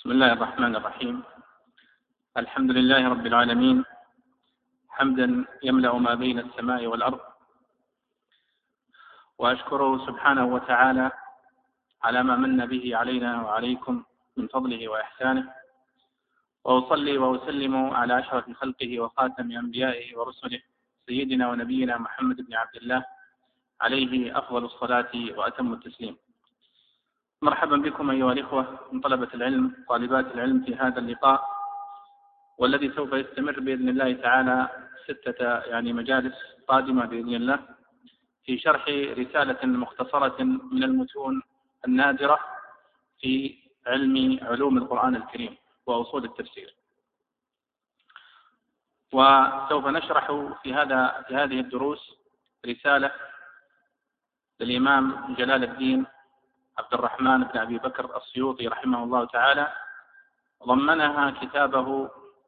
بسم الله الرحمن الرحيم. الحمد لله رب العالمين، حمدا يملأ ما بين السماء والأرض، وأشكره سبحانه وتعالى على ما من به علينا وعليكم من فضله وإحسانه، وأصلي وأسلم على أشرف خلقه وخاتم أنبيائه ورسله سيدنا ونبينا محمد بن عبد الله عليه أفضل الصلاة وأتم التسليم. مرحبا بكم أيها الإخوة من طلبة العلم طالبات العلم في هذا اللقاء، والذي سوف يستمر بإذن الله تعالى 6 مجالس قادمة بإذن الله في شرح رسالة مختصرة من المتون النادرة في علوم القرآن الكريم وأصول التفسير. وسوف نشرح في هذه الدروس رسالة للإمام جلال الدين عبد الرحمن بن أبي بكر السيوطي رحمه الله تعالى، ضمنها كتابه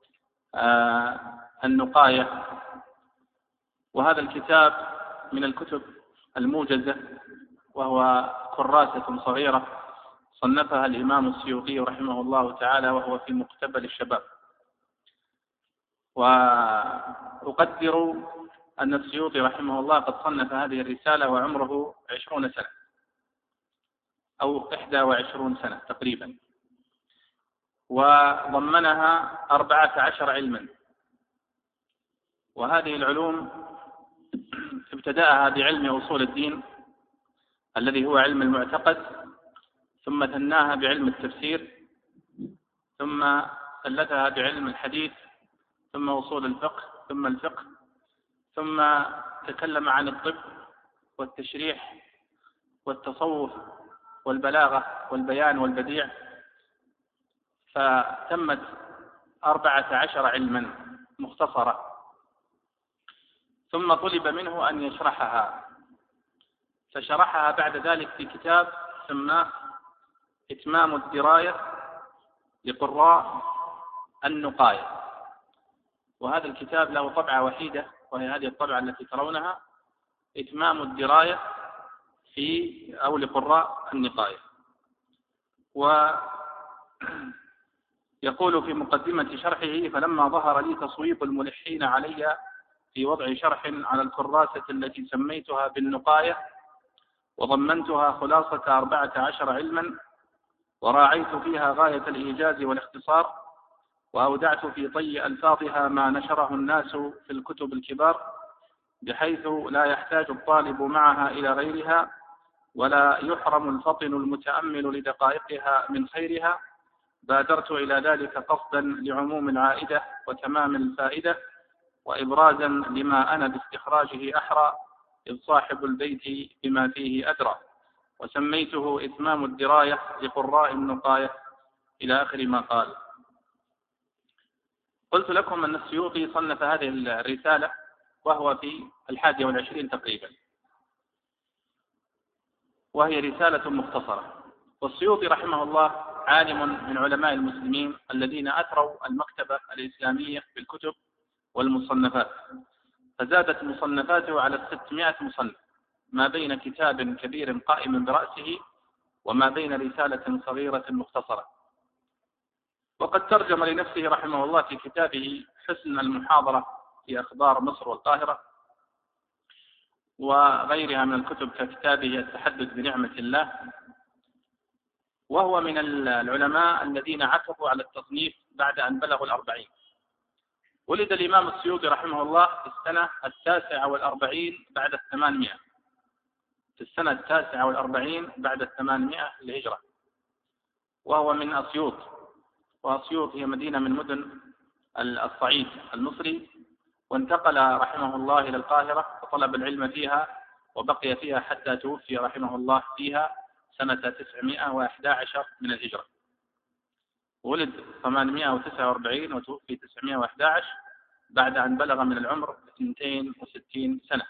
النقاية. وهذا الكتاب من الكتب الموجزة، وهو كراسة صغيرة صنفها الإمام السيوطي رحمه الله تعالى وهو في مقتبل الشباب. وأقدر أن السيوطي رحمه الله قد صنف هذه الرسالة وعمره 20 سنة أو 21 سنة تقريبا، وضمنها 14 علما. وهذه العلوم ابتدأها بعلم أصول الدين الذي هو علم المعتقد، ثم ثناها بعلم التفسير، ثم ثلثها بعلم الحديث، ثم أصول الفقه، ثم الفقه، ثم تكلم عن الطب والتشريح والتصوف والبلاغة والبيان والبديع، فتمت 14 علما مختصرة. ثم طلب منه أن يشرحها، فشرحها بعد ذلك في كتاب سماه إتمام الدراية لقراء النقاية. وهذا الكتاب له طبعة وحيدة، وهي هذه الطبعة التي ترونها، إتمام الدراية لقراء النقاية. ويقول في مقدمة شرحه: فلما ظهر لي تصويب الملحين علي في وضع شرح على الكراسة التي سميتها بالنقاية، وضمنتها خلاصة 14 علما، وراعيت فيها غاية الإيجاز والاختصار، وأودعت في طي ألفاظها ما نشره الناس في الكتب الكبار، بحيث لا يحتاج الطالب معها إلى غيرها، ولا يحرم الفطن المتأمل لدقائقها من خيرها، بادرت إلى ذلك قصدا لعموم العائدة وتمام الفائدة، وإبرازا لما أنا باستخراجه أحرى، إذ صاحب البيت بما فيه أدرى، وسميته إتمام الدراية لقراء النقاية، إلى آخر ما قال. قلت لكم أن السيوطي صنف هذه الرسالة وهو في 21 تقريبا، وهي رسالة مختصرة. والسيوطي رحمه الله عالم من علماء المسلمين الذين أثروا المكتبة الإسلامية بالكتب والمصنفات، فزادت مصنفاته على 600 مصنف، ما بين كتاب كبير قائم برأسه وما بين رسالة صغيرة مختصرة. وقد ترجم لنفسه رحمه الله في كتابه حسن المحاضرة في أخبار مصر والقاهرة وغيرها من الكتب، ككتابه التحدث بنعمة الله. وهو من العلماء الذين عكفوا على التصنيف بعد أن بلغوا 40. ولد الإمام السيوطي رحمه الله في السنة 49 بعد 800، في السنة 49 بعد 800 للهجرة، وهو من أسيوط. وأسيوط هي مدينة من مدن الصعيد المصري، وانتقل رحمه الله إلى القاهرة وطلب العلم فيها، وبقي فيها حتى توفي رحمه الله فيها سنة 911 من الهجرة. ولد 849 وتوفي 911 بعد أن بلغ من العمر 62 سنة.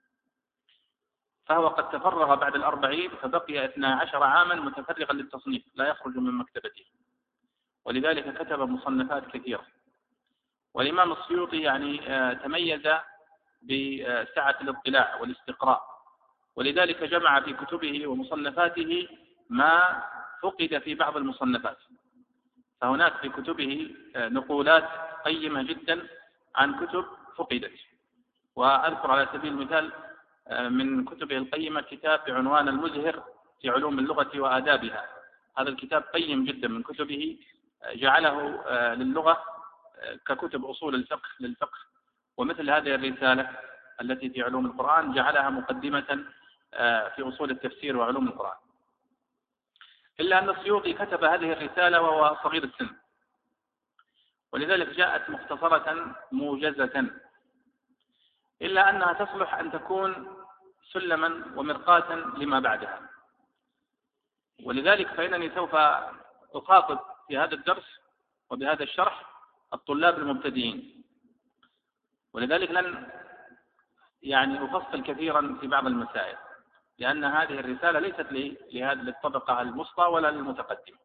فهو قد تفرغ بعد 40، فبقي 12 عاما متفرغا للتصنيف لا يخرج من مكتبته، ولذلك كتب مصنفات كثيرة. والإمام السيوطي تميز بسعة الاطلاع والاستقراء، ولذلك جمع في كتبه ومصنفاته ما فقد في بعض المصنفات. فهناك في كتبه نقولات قيمة جدا عن كتب فقدت. وأذكر على سبيل المثال من كتبه القيمة كتاب بعنوان المزهر في علوم اللغة وآدابها. هذا الكتاب قيم جدا من كتبه، جعله للغة ككتب أصول الفقه للفقه. ومثل هذه الرسالة التي في علوم القرآن جعلها مقدمة في أصول التفسير وعلوم القرآن. إلا أن السيوطي كتب هذه الرسالة وهو صغير السن، ولذلك جاءت مختصرة موجزة، إلا أنها تصلح أن تكون سلما ومرقاة لما بعدها. ولذلك فإنني سوف أخاطب في هذا الدرس وبهذا الشرح الطلاب المبتدئين، ولذلك لن أفصل كثيرا في بعض المسائل، لأن هذه الرسالة ليست للطبقة الوسطى ولا للمتقدمة.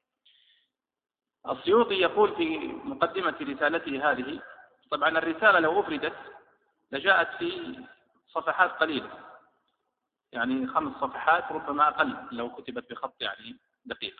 السيوطي يقول في مقدمة رسالته هذه، طبعا الرسالة لو أفردت لجاءت في صفحات قليلة، 5 صفحات ربما أقل لو كتبت بخط دقيق.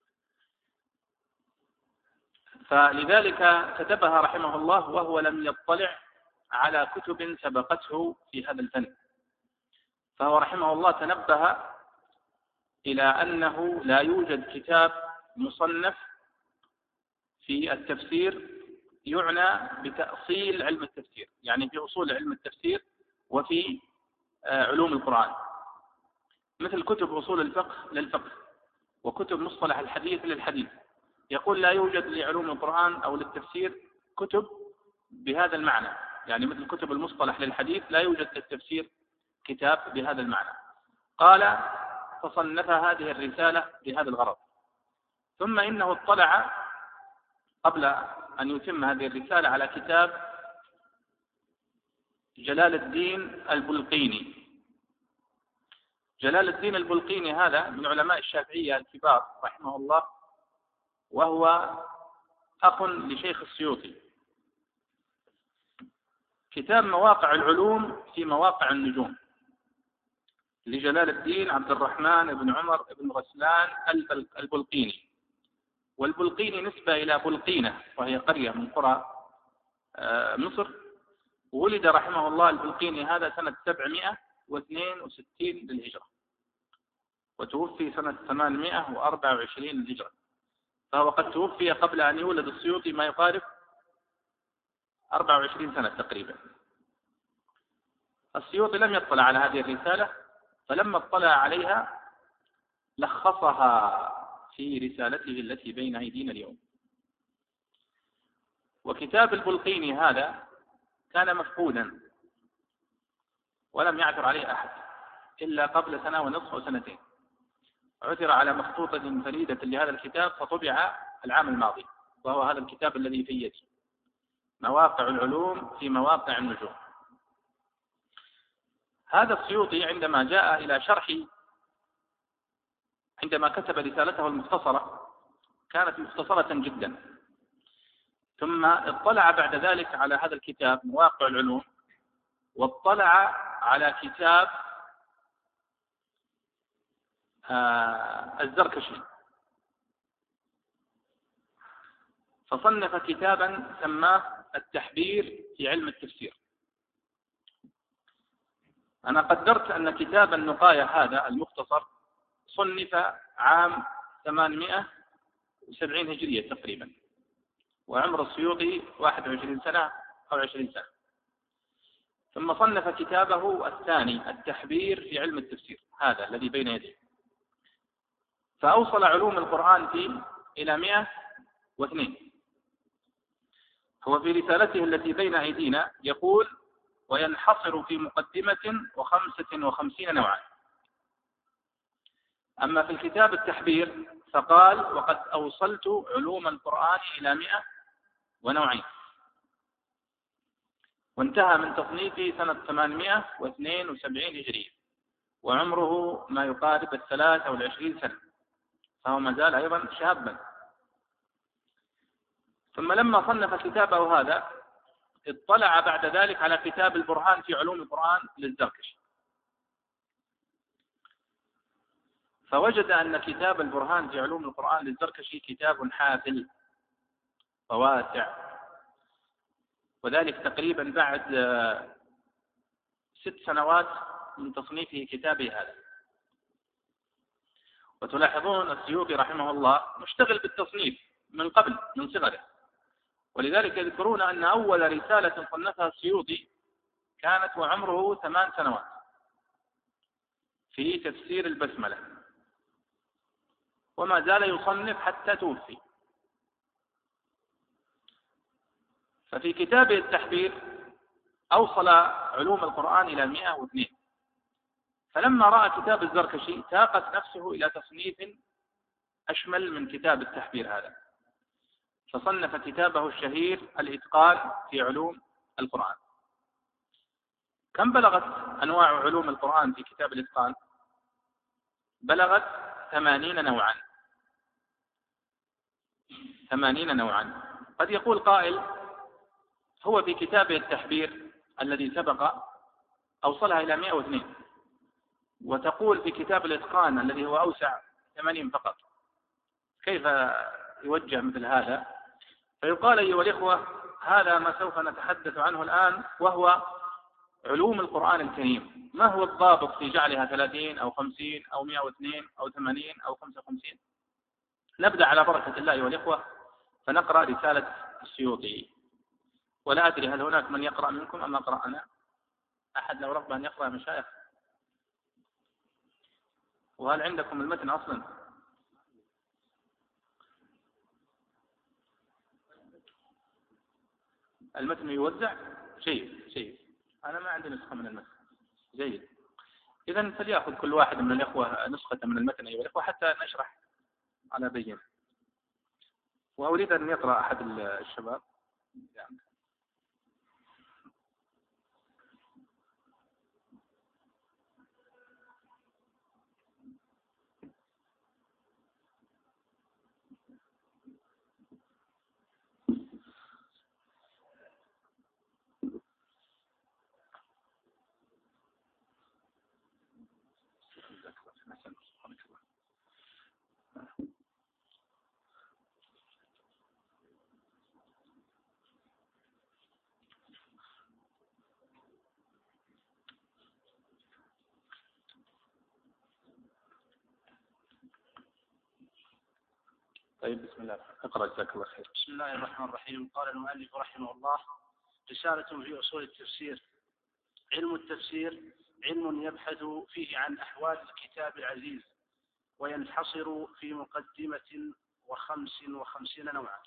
فلذلك كتبها رحمه الله وهو لم يطلع على كتب سبقته في هذا الفن. فهو رحمه الله تنبه إلى أنه لا يوجد كتاب مصنف في التفسير يعنى بتأصيل علم التفسير، في أصول علم التفسير وفي علوم القرآن، مثل كتب أصول الفقه للفقه وكتب مصطلح الحديث للحديث. يقول لا يوجد لعلوم القرآن أو للتفسير كتب بهذا المعنى، مثل كتب المصطلح للحديث لا يوجد للتفسير كتاب بهذا المعنى. قال فصنف هذه الرسالة بهذا الغرض. ثم إنه اطلع قبل أن يتم هذه الرسالة على كتاب جلال الدين البلقيني. جلال الدين البلقيني هذا من علماء الشافعية الكبار رحمه الله، وهو أخ لشيخ السيوطي. كتاب مواقع العلوم في مواقع النجوم لجلال الدين عبد الرحمن بن عمر بن غسلان البلقيني. والبلقيني نسبة إلى بلقينة، وهي قرية من قرى مصر. ولد رحمه الله البلقيني هذا سنة 762 للهجرة، وتوفي سنة 824 للهجرة. فهو قد توفي قبل أن يولد السيوطي ما يقارب 24 سنة تقريبا. السيوطي لم يطلع على هذه الرسالة، فلما اطلع عليها لخصها في رسالته التي بين أيدينا اليوم. وكتاب البلقيني هذا كان مفقودا ولم يعثر عليه أحد إلا قبل 1.5 سنة أو 2 سنين. عثر على مخطوطة فريدة لهذا الكتاب فطبع العام الماضي، وهو هذا الكتاب الذي في يدي، مواقع العلوم في مواقع النجوم. هذا السيوطي عندما جاء إلى شرح، عندما كتب رسالته المختصرة كانت مختصرة جدا، ثم اطلع بعد ذلك على هذا الكتاب مواقع العلوم، واطلع على كتاب الزركشي، فصنف كتابا سماه التحبير في علم التفسير. أنا قدرت أن كتاب النقاية هذا المختصر صنف عام 870 هجرية تقريبا، وعمر السيوطي 21 سنة أو 20 سنة. ثم صنف كتابه الثاني التحبير في علم التفسير، هذا الذي بين يديه، فأوصل علوم القرآن فيه إلى 102. هو في رسالته التي بين أيدينا يقول وينحصر في مقدمة 55 نوعا. أما في الكتاب التحبير فقال وقد أوصلت علوم القرآن إلى 102، وانتهى من تصنيفه سنة 872 هجرية، وعمره ما يقارب 23 سنة، فهو ما زال أيضا شابا. ثم لما صنف كتابه هذا اطلع بعد ذلك على كتاب البرهان في علوم القرآن للزركشي، فوجد أن كتاب البرهان في علوم القرآن للزركشي كتاب حافل وواسع، وذلك تقريبا بعد 6 سنوات من تصنيفه كتابه هذا. وتلاحظون السيوطي رحمه الله مشتغل بالتصنيف من قبل من صغره، ولذلك يذكرون أن أول رسالة صنفها السيوطي كانت وعمره 8 سنوات في تفسير البسملة، وما زال يصنف حتى توفي. ففي كتابه التحبير أوصل علوم القرآن إلى 102. فلما رأى كتاب الزركشي تاقت نفسه إلى تصنيف أشمل من كتاب التحبير هذا، فصنف كتابه الشهير الإتقان في علوم القرآن. كم بلغت أنواع علوم القرآن في كتاب الإتقان؟ بلغت 80 نوعا. 80 نوعا. قد يقول قائل هو في كتابه التحبير الذي سبق أوصلها إلى 102، وتقول في كتاب الإتقان الذي هو أوسع 80 فقط، كيف يوجه مثل هذا؟ فيقال أيها الإخوة هذا ما سوف نتحدث عنه الآن، وهو علوم القرآن الكريم. ما هو الضابط في جعلها 30 أو 50 أو 102 أو 80 أو 55؟ نبدأ على بركة الله أيها الإخوة فنقرأ رسالة السيوطي. ولا أدري هل هناك من يقرأ منكم أم أقرأ أنا؟ أحد لو رغب أن يقرأ مشايخ؟ وهل عندكم المتن أصلا؟ المتن يوزع؟ جيد. أنا ما عندي نسخة من المتن. جيد. إذن فليأخذ كل واحد من الإخوة نسخة من المتن أيها الإخوة حتى نشرح على بينة. وأريد أن يقرأ أحد الشباب يعني. طيب بسم الله اقرأ جزاك الله خير. بسم الله الرحمن الرحيم. قال المؤلف رحمه الله: رسالة في أصول التفسير. علم التفسير علم يبحث فيه عن أحوال الكتاب العزيز، وينحصر في مقدمة 55 نوعا.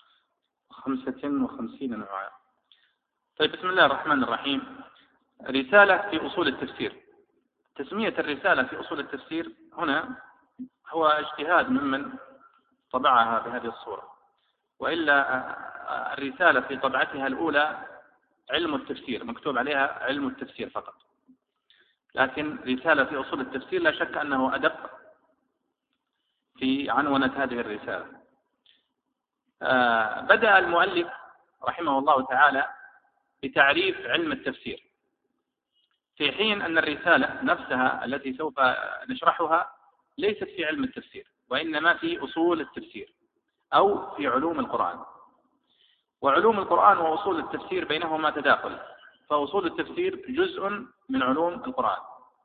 55 نوعا. طيب بسم الله الرحمن الرحيم. رسالة في أصول التفسير. تسمية الرسالة في أصول التفسير هنا هو اجتهاد ممن طبعها بهذه الصورة، وإلا الرسالة في طبعتها الأولى علم التفسير، مكتوب عليها علم التفسير فقط. لكن رسالة في أصول التفسير لا شك أنه أدق في عنونة هذه الرسالة. بدأ المؤلف رحمه الله تعالى بتعريف علم التفسير، في حين أن الرسالة نفسها التي سوف نشرحها ليست في علم التفسير، وإنما في أصول التفسير أو في علوم القرآن. وعلوم القرآن وأصول التفسير بينهما تداخل، فأصول التفسير جزء من علوم القرآن.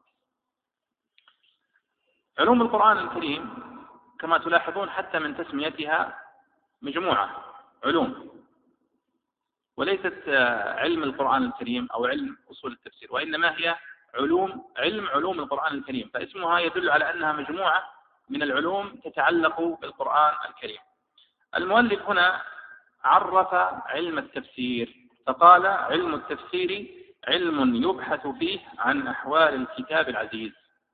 علوم القرآن الكريم كما تلاحظون حتى من تسميتها مجموعة علوم، وليست علم القرآن الكريم أو علم أصول التفسير، وإنما هي علوم القرآن الكريم، فاسمها يدل على أنها مجموعة من العلوم تتعلق بالقرآن الكريم. المؤلف هنا عرف علم التفسير فقال: علم التفسير علم يبحث فيه عن أحوال الكتاب العزيز.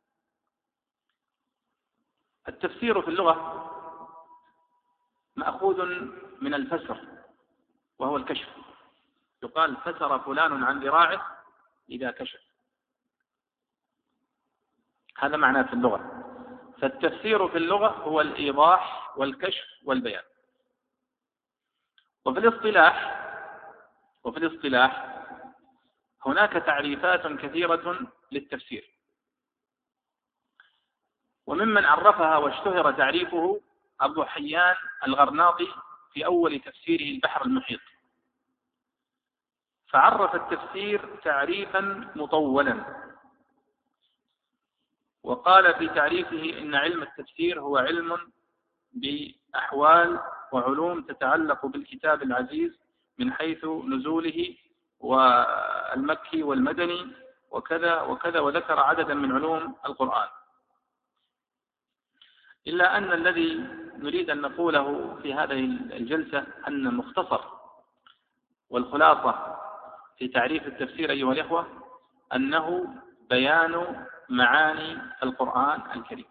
التفسير في اللغة مأخوذ من الفسر، وهو الكشف. يقال فسر فلان عن ذراعه إذا كشف، هذا معناه في اللغة. فالتفسير في اللغة هو الإيضاح والكشف والبيان. وفي الاصطلاح هناك تعريفات كثيرة للتفسير، وممن عرفها واشتهر تعريفه أبو حيان الغرناطي في أول تفسيره البحر المحيط، فعرف التفسير تعريفا مطولا، وقال في تعريفه إن علم التفسير هو علم بأحوال وعلوم تتعلق بالكتاب العزيز من حيث نزوله والمكي والمدني وكذا وكذا، وذكر عددا من علوم القرآن. إلا أن الذي نريد أن نقوله في هذه الجلسة أن المختصر والخلاصة في تعريف التفسير أيها الإخوة أنه بيان معاني القرآن الكريم.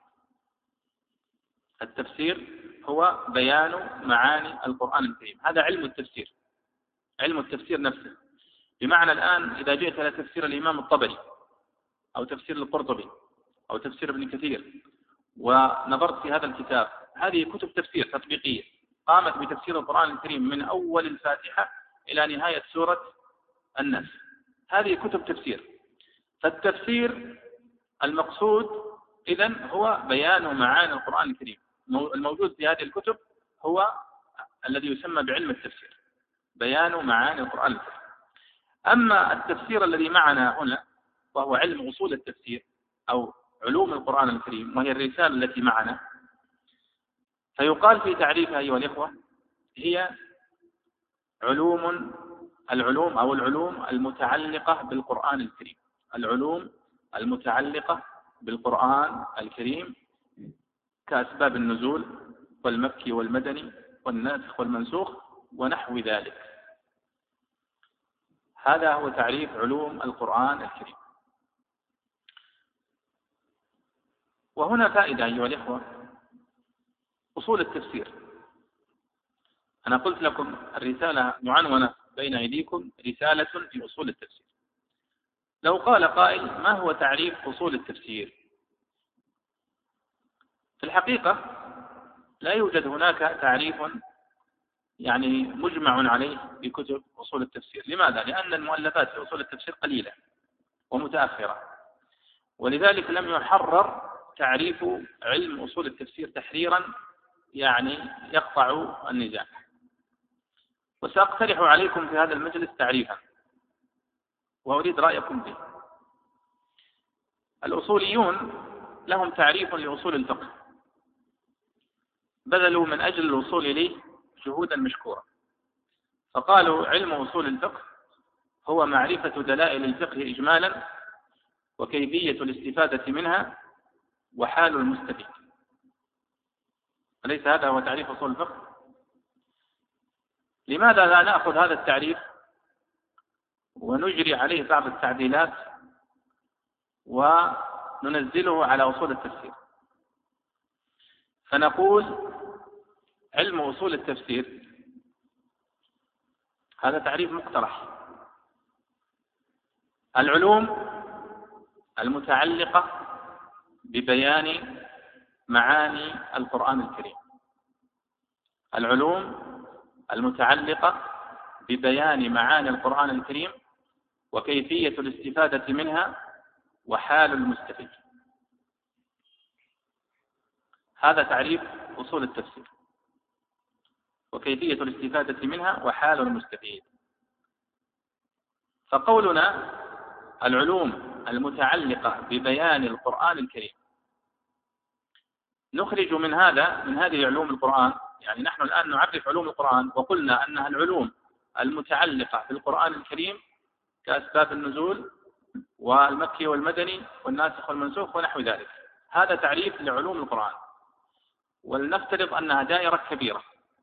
التفسير هو بيان معاني القرآن الكريم، هذا علم التفسير، علم التفسير نفسه. بمعنى الآن إذا جئت إلى تفسير الإمام الطبري أو تفسير القرطبي أو تفسير ابن كثير ونظرت في هذا الكتاب، هذه كتب تفسير تطبيقية قامت بتفسير القرآن الكريم من أول الفاتحة إلى نهاية سورة الناس، هذه كتب تفسير. فالتفسير المقصود إذن هو بيان معاني القرآن الكريم، الموجود في هذه الكتب هو الذي يسمى بعلم التفسير، بيان معاني القرآن الكريم. أما التفسير الذي معنا هنا وهو علم أصول التفسير أو علوم القرآن الكريم، وهي الرسالة التي معنا، فيقال في تعريفها أيها الإخوة هي العلوم أو العلوم المتعلقة بالقرآن الكريم، العلوم المتعلقة بالقرآن الكريم كأسباب النزول والمكي والمدني والناسخ والمنسوخ ونحو ذلك. هذا هو تعريف علوم القرآن الكريم. وهنا فائدة أيها الإخوة، أصول التفسير. أنا قلت لكم الرسالة معنونة بين أيديكم، رسالة في أصول التفسير. لو قال قائل ما هو تعريف أصول التفسير؟ في الحقيقة لا يوجد هناك تعريف يعني مجمع عليه بكتب أصول التفسير. لماذا؟ لأن المؤلفات في أصول التفسير قليلة ومتأخرة، ولذلك لم يحرر تعريف علم أصول التفسير تحريرا يعني يقطع النزاع. وسأقترح عليكم في هذا المجلس تعريفا وأريد رأيكم به. الأصوليون لهم تعريف لأصول الفقه، بذلوا من أجل الوصول إليه جهودا مشكورة، فقالوا علم أصول الفقه هو معرفة دلائل الفقه إجمالا وكيفية الاستفادة منها وحال المستفيد. أليس هذا هو تعريف أصول الفقه؟ لماذا لا نأخذ هذا التعريف ونجري عليه بعض التعديلات وننزله على أصول التفسير، فنقول علم أصول التفسير هذا تعريف مقترح، العلوم المتعلقة ببيان معاني القرآن الكريم، العلوم المتعلقة ببيان معاني القرآن الكريم وكيفية الاستفادة منها وحال المستفيد. هذا تعريف أصول التفسير، وكيفية الاستفادة منها وحال المستفيد. فقولنا العلوم المتعلقة ببيان القرآن الكريم، نخرج من هذه علوم القرآن، يعني نحن الآن نعرف علوم القرآن وقلنا أنها العلوم المتعلقة بالقرآن الكريم كأسباب النزول والمكي والمدني والناسخ والمنسوخ ونحو ذلك. هذا تعريف لعلوم القرآن، ولنفترض أنها دائرة كبيرة.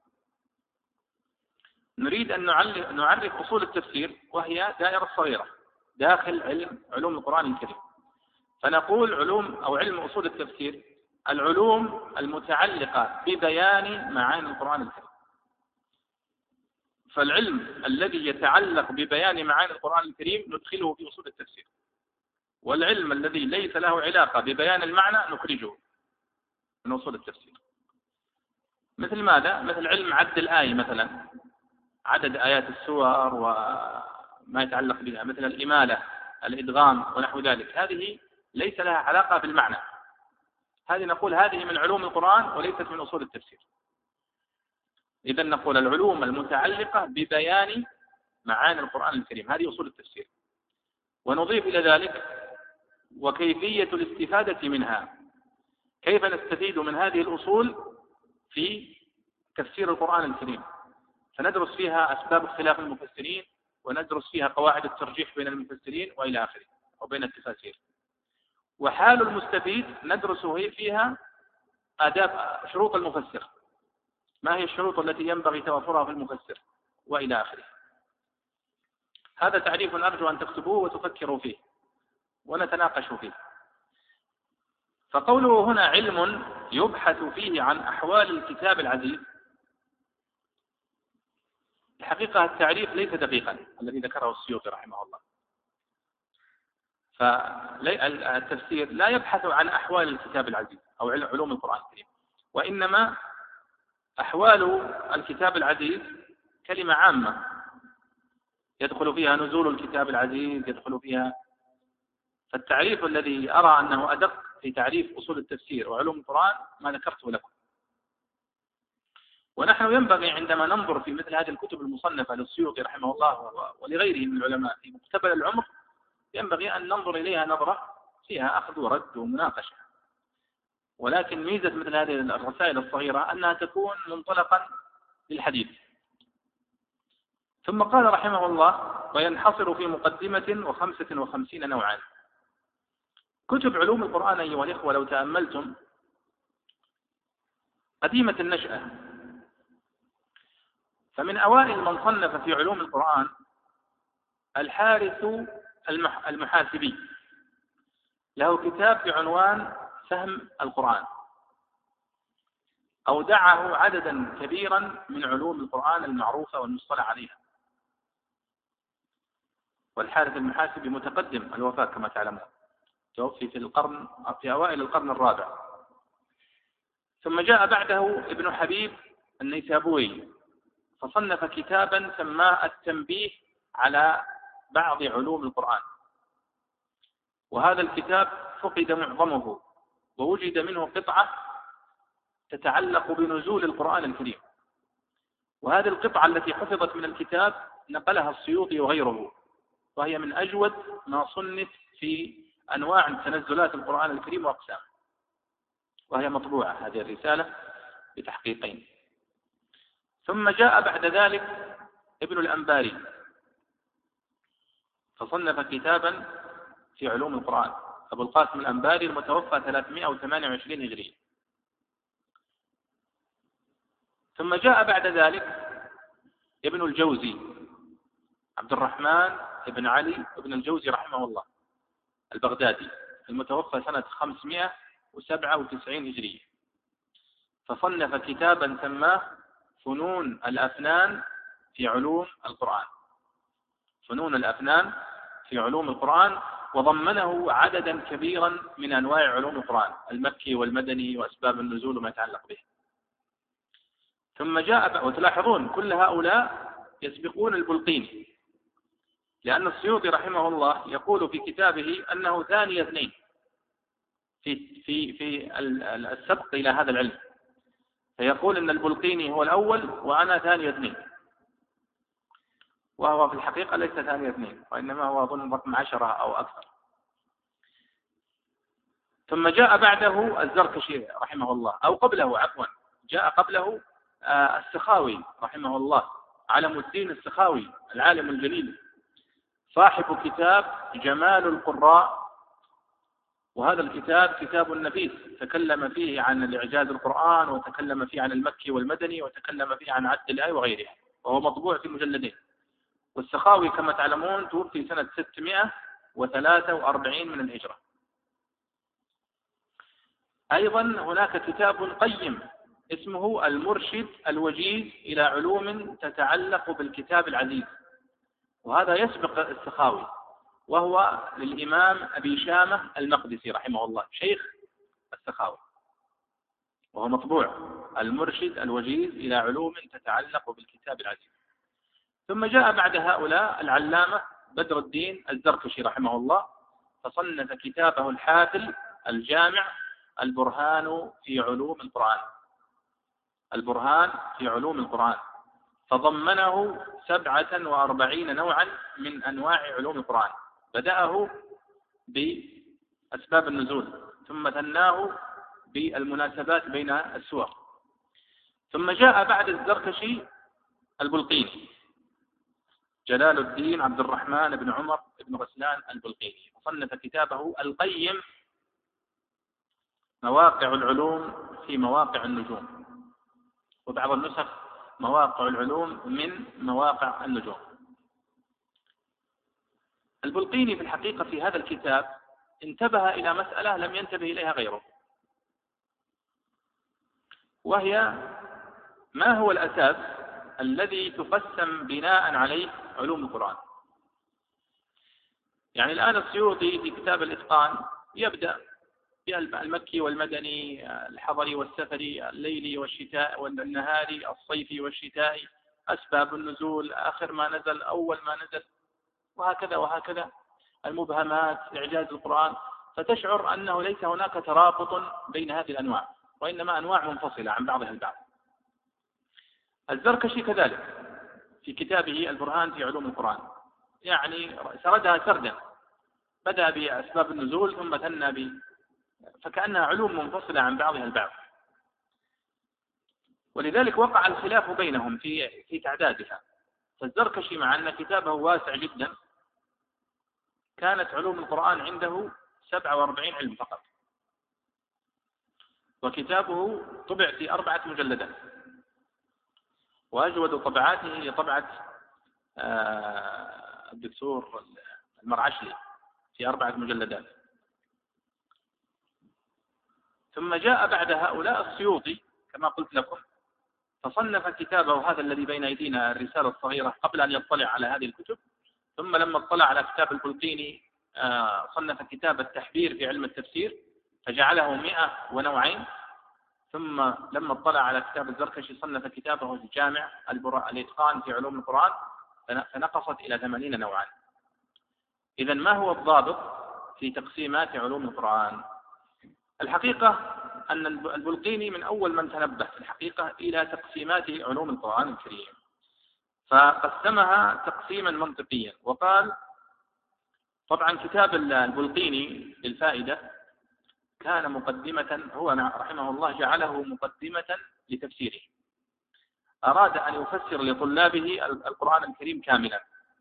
نريد أن نعرف أصول التفسير وهي دائرة صغيرة داخل علوم القرآن الكريم، فنقول علم أصول التفسير العلوم المتعلقة ببيان معاني القرآن الكريم. فالعلم الذي يتعلق ببيان معاني القرآن الكريم ندخله في أصول التفسير، والعلم الذي ليس له علاقة ببيان المعنى نخرجه من أصول التفسير. مثل ماذا؟ مثل علم عد الآية مثلا، عدد آيات السور وما يتعلق بها، مثل الإمالة، الإدغام ونحو ذلك، هذه ليس لها علاقة بالمعنى، هذه نقول هذه من علوم القرآن وليست من أصول التفسير. إذا نقول العلوم المتعلقة ببيان معاني القرآن الكريم، هذه أصول التفسير. ونضيف إلى ذلك وكيفية الاستفادة منها، كيف نستفيد من هذه الأصول في تفسير القرآن الكريم، فندرس فيها أسباب اختلاف المفسرين، وندرس فيها قواعد الترجيح بين المفسرين وإلى آخره، وبين التفاسير. وحال المستفيد ندرس فيها آداب شروط المفسر، ما هي الشروط التي ينبغي توفرها في المفسر، وإلى آخره. هذا تعريف أرجو أن تكتبوه وتفكروا فيه ونتناقش فيه. فقوله هنا علم يبحث فيه عن أحوال الكتاب العزيز، الحقيقة التعريف ليس دقيقا الذي ذكره السيوطي رحمه الله. فالتفسير لا يبحث عن أحوال الكتاب العزيز أو علوم القرآن الكريم، وإنما أحوال الكتاب العزيز كلمة عامة يدخل فيها نزول الكتاب العزيز، يدخل فيها. فالتعريف الذي أرى أنه أدق في تعريف أصول التفسير وعلوم القرآن ما ذكرته لكم. ونحن ينبغي عندما ننظر في مثل هذه الكتب المصنفة للسيوطي رحمه الله ولغيره من العلماء في مقتبل العمر، ينبغي أن ننظر إليها نظرة فيها أخذ ورد ومناقشة. ولكن ميزة مثل هذه الرسائل الصغيرة أنها تكون منطلقا للحديث. ثم قال رحمه الله: وينحصر في مقدمة 55 نوعا. كتب علوم القرآن أيها الإخوة لو تأملتم قديمة النشأة، فمن أوائل من صنف في علوم القرآن الحارث المحاسبي، له كتاب بعنوان فهم القرآن، أودعه عددا كبيرا من علوم القرآن المعروفة والمصطلح عليها. والحارث المحاسبي متقدم الوفاة كما تعلمون، توفي في أوائل القرن الرابع. ثم جاء بعده ابن حبيب النيسابوري فصنف كتابا سماه التنبيه على بعض علوم القرآن، وهذا الكتاب فقد معظمه ووجد منه قطعة تتعلق بنزول القرآن الكريم، وهذه القطعة التي حفظت من الكتاب نقلها السيوطي وغيره، وهي من أجود ما صنف في أنواع تنزلات القرآن الكريم وأقسامه، وهي مطبوعة هذه الرسالة بتحقيقين. ثم جاء بعد ذلك ابن الأنباري فصنف كتابا في علوم القرآن، أبو القاسم الأنباري المتوفى 328 هجرية. ثم جاء بعد ذلك ابن الجوزي عبد الرحمن بن علي بن الجوزي رحمه الله البغدادي المتوفى سنة 597 هجرية، فصنف كتابا سماه فنون الأفنان في علوم القرآن، فنون الأفنان في علوم القرآن، وضمنه عددا كبيرا من أنواع علوم القرآن المكي والمدني وأسباب النزول وما يتعلق به. ثم جاء، وتلاحظون كل هؤلاء يسبقون البلقيني، لأن السيوطي رحمه الله يقول في كتابه أنه ثاني اثنين في السبق إلى هذا العلم، فيقول أن البلقيني هو الأول وأنا ثاني اثنين، وهو في الحقيقة ليس ثاني اثنين، وإنما هو أظن رقم 10 أو أكثر. ثم جاء بعده الزركشي رحمه الله، أو قبله عفوا، جاء قبله السخاوي رحمه الله، علم الدين السخاوي العالم الجليل صاحب كتاب جمال القراء، وهذا الكتاب كتاب نفيس تكلم فيه عن الإعجاز القرآن، وتكلم فيه عن المكي والمدني، وتكلم فيه عن عد الآية وغيرها، وهو مطبوع في مجلدين. والسخاوي كما تعلمون توفي سنة 643 من الهجرة. أيضا هناك كتاب قيم اسمه المرشد الوجيز إلى علوم تتعلق بالكتاب العزيز، وهذا يسبق السخاوي، وهو للإمام أبي شامة المقدسي رحمه الله شيخ السخاوي، وهو مطبوع المرشد الوجيز إلى علوم تتعلق بالكتاب العزيز. ثم جاء بعد هؤلاء العلامة بدر الدين الزركشي رحمه الله فصنف كتابه الحافل الجامع البرهان في علوم القرآن، البرهان في علوم القرآن، فضمنه 47 نوعا من أنواع علوم القرآن. بدأه بأسباب النزول، ثم ثناه بالمناسبات بين السور، ثم جاء بعد الزركشي البلقيني جلال الدين عبد الرحمن بن عمر بن غسلان البلقيني، وصنف كتابه القيم مواقع العلوم في مواقع النجوم، وبعض النسخ مواقع العلوم من مواقع النجوم. البلقيني في الحقيقة في هذا الكتاب انتبه إلى مسألة لم ينتبه إليها غيره، وهي ما هو الأساس الذي تقسم بناء عليه علوم القرآن. يعني الآن السيوطي في كتاب الإتقان يبدأ بالمكي والمدني، الحضري والسفري، الليلي والشتاء والنهاري، الصيفي والشتائي، أسباب النزول، آخر ما نزل، أول ما نزل، وهكذا وهكذا، المبهمات، إعجاز القرآن. فتشعر أنه ليس هناك ترابط بين هذه الأنواع، وإنما أنواع منفصلة عن بعضها البعض. الزركشي كذلك في كتابه البرهان في علوم القرآن، يعني سردها سردا، بدأ بأسباب النزول ثم ثنى فكأنها علوم منفصلة عن بعضها البعض، ولذلك وقع الخلاف بينهم في تعدادها. فالزركشي مع أن كتابه واسع جدا كانت علوم القرآن عنده 47 علم فقط، وكتابه طبع في 4 مجلدات، وأجود طبعاته هي طبعة الدكتور المرعشلي في 4 مجلدات. ثم جاء بعد هؤلاء السيوطي كما قلت لكم، فصنف كتابه هذا الذي بين أيدينا الرسالة الصغيرة قبل أن يطلع على هذه الكتب. ثم لما اطلع على كتاب البلقيني صنف كتاب التحبير في علم التفسير فجعله 102. ثم لما اطلع على كتاب الزركشي صنف كتابه الجامع الإتقان في علوم القرآن فنقصت إلى 80 نوعا. إذن ما هو الضابط في تقسيمات علوم القرآن؟ الحقيقة أن البلقيني من أول من تنبه في الحقيقة إلى تقسيمات علوم القرآن الكريم، فقسمها تقسيما منطقيا. وقال طبعا كتاب البلقيني للفائدة كان مقدمة، هو رحمه الله جعله مقدمة لتفسيره، أراد أن يفسر لطلابه القرآن الكريم كاملا،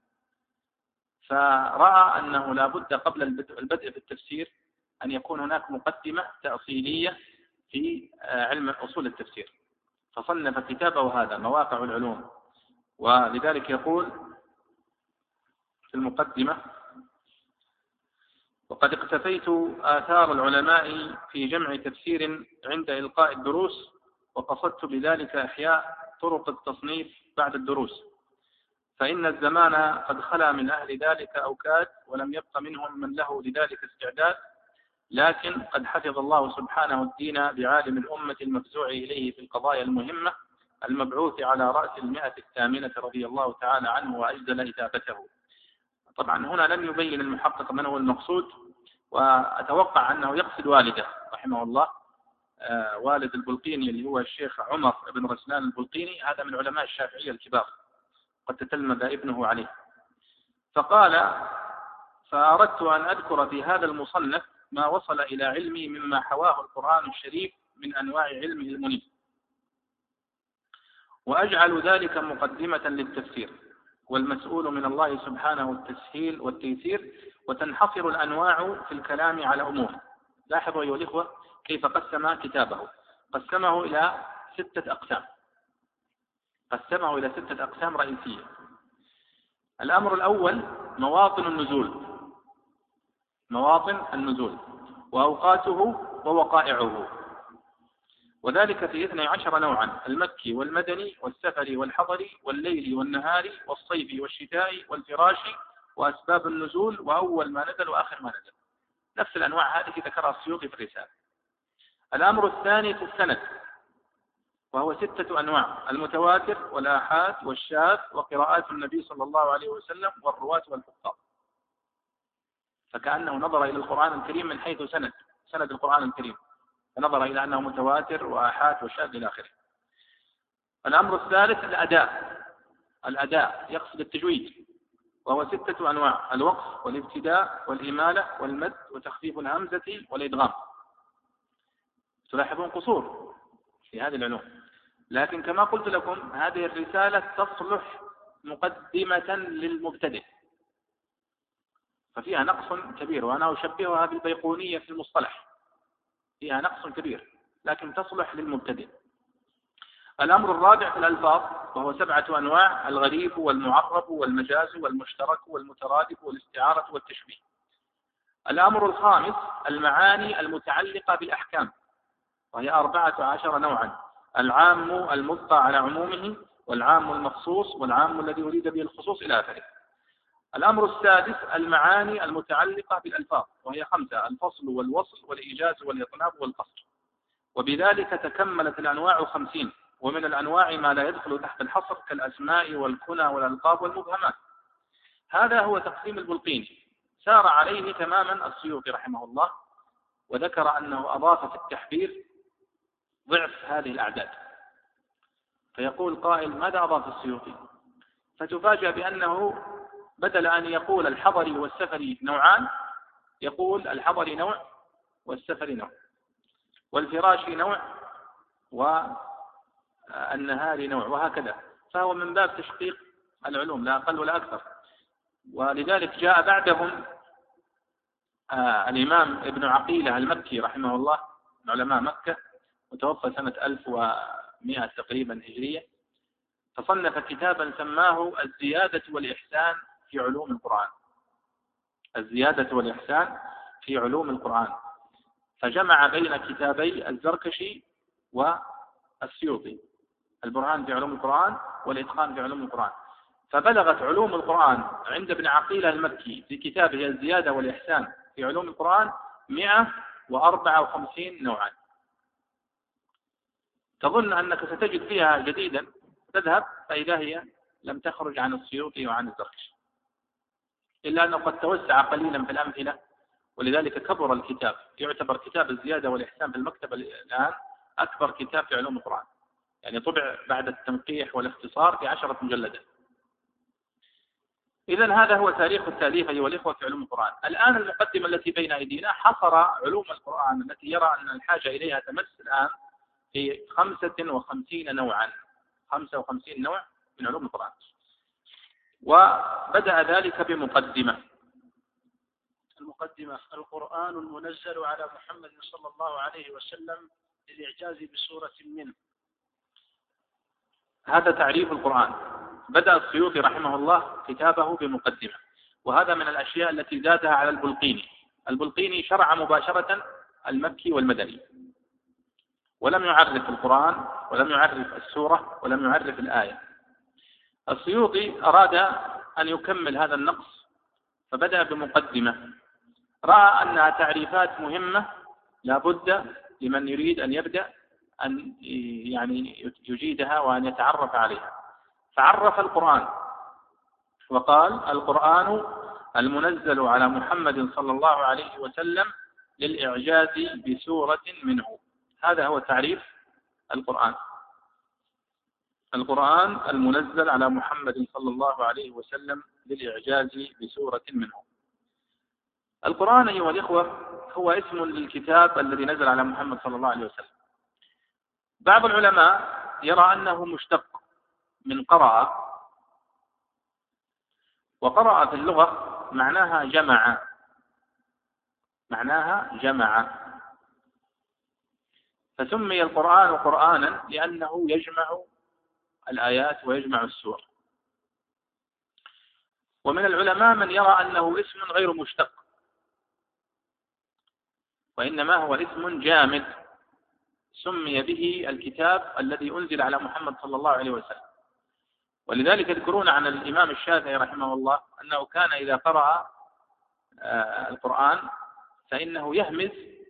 فرأى أنه لا بد قبل البدء في التفسير أن يكون هناك مقدمة تأصيلية في علم أصول التفسير، فصنف كتابه هذا مواقع العلوم. ولذلك يقول في المقدمة: وقد اقتفيت آثار العلماء في جمع تفسير عند إلقاء الدروس، وقصدت بذلك إحياء طرق التصنيف بعد الدروس، فإن الزمان قد خلا من أهل ذلك أوكاد، ولم يبق منهم من له لذلك استعداد، لكن قد حفظ الله سبحانه الدين بعالم الأمة المفزوع إليه في القضايا المهمة المبعوث على رأس 108 رضي الله تعالى عنه وأجزل إثابته. طبعا هنا لم يبين المحقق من هو المقصود، وأتوقع أنه يقصد والده رحمه الله، والد البلقيني اللي هو الشيخ عمر بن غسلان البلقيني، هذا من علماء الشافعية الكبار، قد تتلمذ ابنه عليه. فقال: فأردت أن أذكر في هذا المصنف ما وصل إلى علمي مما حواه القرآن الشريف من أنواع علمه المنيف، وأجعل ذلك مقدمة للتفسير، والمسؤول من الله سبحانه التسهيل والتيسير، وتنحصر الأنواع في الكلام على أمور. لاحظوا أيها الإخوة كيف قسم كتابه، قسمه إلى 6 أقسام، قسمه إلى 6 أقسام رئيسية. الأمر الأول مواطن النزول، مواطن النزول وأوقاته ووقائعه، وذلك في 12 نوعا: المكي والمدني والسفري والحضري والليلي والنهاري والصيفي والشتائي والفراشي وأسباب النزول وأول ما نزل وآخر ما نزل. نفس الأنواع هذه ذكرها السيوطي في الرسالة. الأمر الثاني في السند، وهو 6 أنواع: المتواتر والآحاد والشاذ وقراءات النبي صلى الله عليه وسلم والرواة والحفاظ. فكأنه نظر إلى القرآن الكريم من حيث سند القرآن الكريم، فنظر إلى أنه متواتر وآحاد وشاذ إلى آخره. الأمر الثالث الأداء يقصد التجويد، وهو 6 أنواع: الوقف والابتداء والإمالة والمد وتخفيف الهمزة والإدغام. تلاحظون قصور في هذه العلوم، لكن كما قلت لكم هذه الرسالة تصلح مقدمة للمبتدئ، ففيها نقص كبير، وأنا أشبهها بالبيقونية في المصطلح، فيها نقص كبير لكن تصلح للمبتدئ. الأمر الرابع في الألفاظ، وهو 7 أنواع: الغريب والمعرب والمجاز والمشترك والمترادف والاستعارة والتشبيه. الأمر الخامس المعاني المتعلقة بالأحكام، وهي 14 نوعا: العام المبقى على عمومه، والعام المخصوص، والعام الذي يريد به الخصوص، إلى آخره. الأمر السادس المعاني المتعلقة بالألفاظ، وهي 5: الفصل والوصل والإيجاز والإطناب والقصر. وبذلك تكملت الأنواع 50، ومن الأنواع ما لا يدخل تحت الحصر كالأسماء والكنى والألقاب والمبهمات. هذا هو تقسيم البلقيني، سار عليه تماما السيوطي رحمه الله، وذكر أنه أضاف في التحبير ضعف هذه الأعداد. فيقول قائل: ماذا أضاف السيوطي؟ فتفاجأ بأنه بدل أن يقول الحضري والسفري نوعان، يقول الحضري نوع والسفري نوع، والفراشي نوع والنهاري نوع، وهكذا. فهو من باب تشقيق العلوم لا أقل ولا أكثر. ولذلك جاء بعدهم الإمام ابن عقيلة المكي رحمه الله من علماء مكة، وتوفى سنة 1100 تقريبا هجرية، فصنف كتابا سماه الزيادة والإحسان في علوم القرآن. الزيادة والإحسان في علوم القرآن، فجمع بين كتابي الزركشي والسيوطي: البرهان في علوم القرآن والإتقان في علوم القرآن. فبلغت علوم القرآن عند ابن عقيلة المكي في كتابه الزيادة والإحسان في علوم القرآن 154 نوعا. تظن أنك ستجد فيها جديدا، تذهب فإذا هي لم تخرج عن السيوطي وعن الزركشي، إلا أنه قد توسع قليلا في الأمثلة، ولذلك كبر الكتاب. يعتبر كتاب الزيادة والإحسان في المكتبة الآن أكبر كتاب في علوم القرآن، يعني طبع بعد التنقيح والاختصار في 10 مجلدات. إذن هذا هو تاريخ التأليف أيها الإخوة في علوم القرآن. الآن المقدمة التي بين أيدينا حصر علوم القرآن التي يرى أن الحاجة إليها تمس الآن في 55 نوعا، 55 نوع من علوم القرآن. وبدأ ذلك بمقدمة. المقدمة: القرآن المنزل على محمد صلى الله عليه وسلم للإعجاز بسورة منه. هذا تعريف القرآن. بدأ السيوطي رحمه الله كتابه بمقدمة، وهذا من الأشياء التي زادها على البلقيني. البلقيني شرع مباشرة المكي والمدني، ولم يعرف القرآن ولم يعرف السورة ولم يعرف الآية. السيوطي أراد أن يكمل هذا النقص، فبدأ بمقدمة رأى أنها تعريفات مهمة لا بد لمن يريد أن يبدأ أن يعني يجيدها وأن يتعرف عليها. فعرف القرآن وقال: القرآن المنزل على محمد صلى الله عليه وسلم للإعجاز بسورة منه. هذا هو تعريف القرآن. القرآن المنزل على محمد صلى الله عليه وسلم للإعجاز بسورة منه. القرآن أيها الإخوة هو اسم للكتاب الذي نزل على محمد صلى الله عليه وسلم. بعض العلماء يرى أنه مشتق من قرأ، وقرأ في اللغة معناها جمع، فسمي القرآن قرآنا لأنه يجمع الآيات ويجمع السور. ومن العلماء من يرى أنه اسم غير مشتق، وإنما هو اسم جامد سمي به الكتاب الذي أنزل على محمد صلى الله عليه وسلم. ولذلك يذكرون عن الإمام الشافعي رحمه الله أنه كان إذا قرأ القرآن فإنه يهمز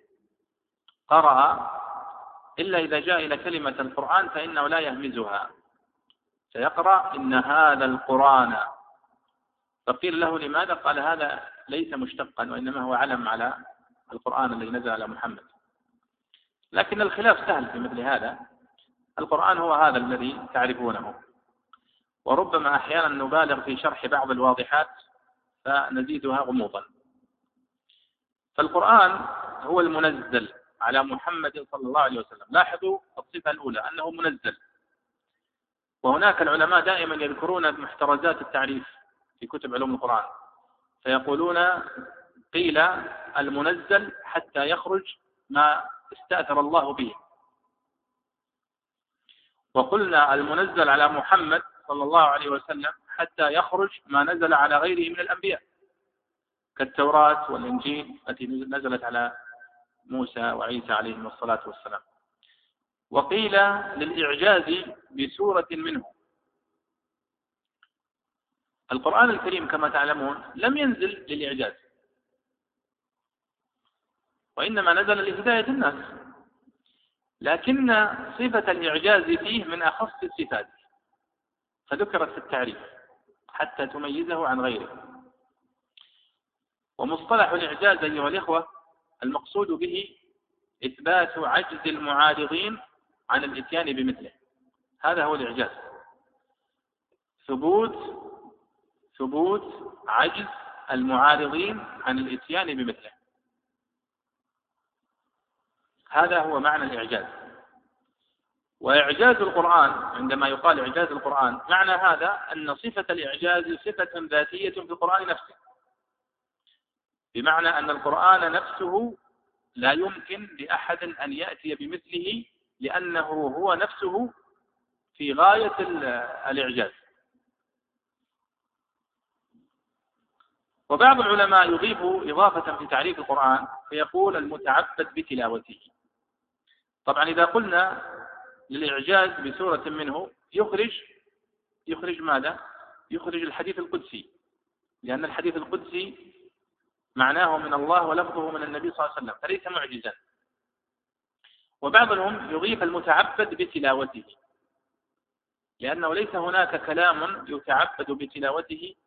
قرأ، إلا إذا جاء إلى كلمة القرآن فإنه لا يهمزها، فيقرأ: إن هذا القرآن. فقيل له: لماذا؟ قال: هذا ليس مشتقا، وإنما هو علم على القرآن الذي نزل على محمد. لكن الخلاف سهل في مثل هذا، القرآن هو هذا الذي تعرفونه، وربما أحيانا نبالغ في شرح بعض الواضحات فنزيدها غموضا. فالقرآن هو المنزل على محمد صلى الله عليه وسلم. لاحظوا الصفة الأولى أنه منزل، وهناك العلماء دائما يذكرون محترزات التعريف في كتب علوم القرآن، فيقولون قيل المنزل حتى يخرج ما استأثر الله به، وقلنا المنزل على محمد صلى الله عليه وسلم حتى يخرج ما نزل على غيره من الأنبياء كالتوراة والإنجيل التي نزلت على موسى وعيسى عليهم الصلاة والسلام. وقيل للإعجاز بسورة منه. القرآن الكريم كما تعلمون لم ينزل للإعجاز، وإنما نزل لهداية الناس، لكن صفة الإعجاز فيه من أخص الصفات فذكرت في التعريف حتى تميزه عن غيره. ومصطلح الإعجاز أيها الإخوة المقصود به إثبات عجز المعارضين عن الإتيان بمثله، هذا هو الإعجاز، ثبوت عجز المعارضين عن الإتيان بمثله، هذا هو معنى الإعجاز. وإعجاز القرآن عندما يقال إعجاز القرآن معنى هذا أن صفة الإعجاز صفة ذاتية في القرآن نفسه، بمعنى أن القرآن نفسه لا يمكن لأحد أن يأتي بمثله، لأنه هو نفسه في غاية الإعجاز. وبعض العلماء يضيف إضافة في تعريف القرآن فيقول المتعبد بتلاوته. طبعا إذا قلنا للإعجاز بسورة منه يخرج ماذا؟ يخرج الحديث القدسي، لأن الحديث القدسي معناه من الله ولفظه من النبي صلى الله عليه وسلم فليس معجزا. وبعضهم يضيف المتعبد بتلاوته، لأنه ليس هناك كلام يتعبد بتلاوته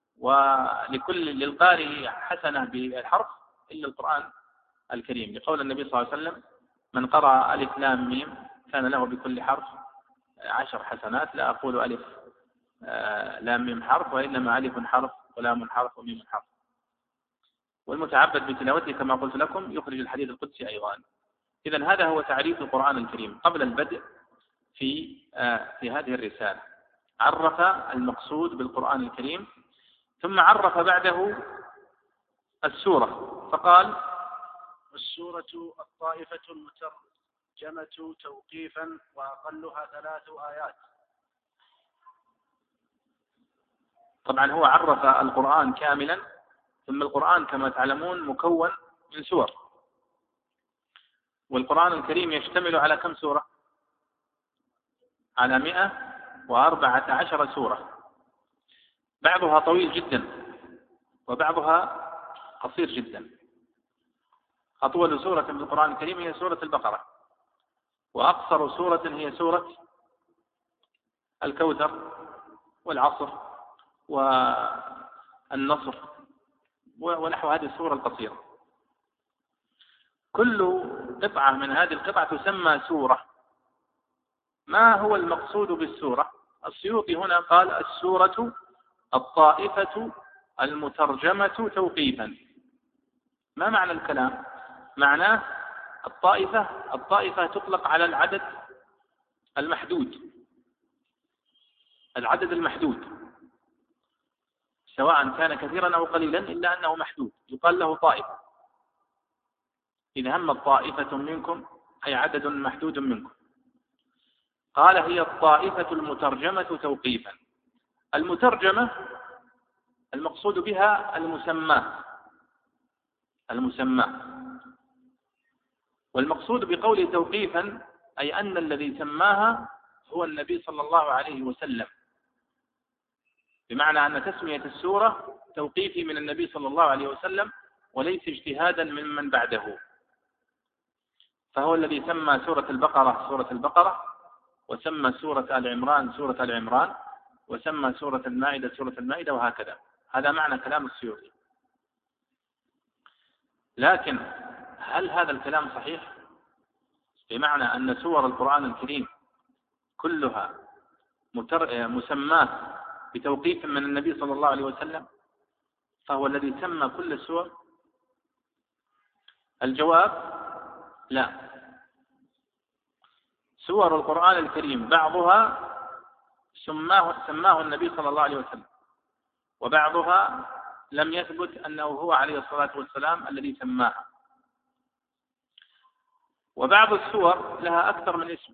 للقارئ حسنة بالحرف إلا القرآن الكريم، لقول النبي صلى الله عليه وسلم من قرأ ألف لام ميم كان له بكل حرف 10 حسنات، لا أقول ألف لام ميم حرف، وإنما ألف حرف ولام حرف وميم حرف. والمتعبد بتلاوته كما قلت لكم يخرج الحديث القدسي أيضا. إذن هذا هو تعريف القرآن الكريم قبل البدء في هذه الرسالة. عرف المقصود بالقرآن الكريم، ثم عرف بعده السورة فقال السورة الطائفة المترجمة توقيفا وأقلها 3 آيات. طبعا هو عرف القرآن كاملا، ثم القرآن كما تعلمون مكون من سور، والقرآن الكريم يشتمل على كم سورة؟ على 114 سورة، بعضها طويل جدا وبعضها قصير جدا. أطول سورة في القرآن الكريم هي سورة البقرة، وأقصر سورة هي سورة الكوثر والعصر والنصر ونحو هذه السورة القصيرة. كل قطعة من هذه القطع تسمى سورة. ما هو المقصود بالسورة؟ السيوطي هنا قال السورة الطائفة المترجمة توقيفا. ما معنى الكلام؟ معناه الطائفة تطلق على العدد المحدود، العدد المحدود سواء كان كثيرا أو قليلا إلا أنه محدود يقال له طائفة. إذا هم طائفة منكم أي عدد محدود منكم. قال هي الطائفة المترجمة توقيفا. المترجمة المقصود بها المسمى، والمقصود بقوله توقيفا أي أن الذي سماها هو النبي صلى الله عليه وسلم، بمعنى أن تسمية السورة توقيفي من النبي صلى الله عليه وسلم وليس اجتهادا ممن بعده. فهو الذي سمى سورة البقرة سورة البقرة، وسمى سورة آل عمران سورة آل عمران، وسمى سورة المائدة سورة المائدة، وهكذا. هذا معنى كلام السيوطي. لكن هل هذا الكلام صحيح؟ بمعنى أن سور القرآن الكريم كلها مسماة بتوقيف من النبي صلى الله عليه وسلم، فهو الذي سمى كل السور؟ الجواب لا. سور القرآن الكريم بعضها سماه النبي صلى الله عليه وسلم، وبعضها لم يثبت أنه هو عليه الصلاة والسلام الذي سماها. وبعض السور لها أكثر من اسم،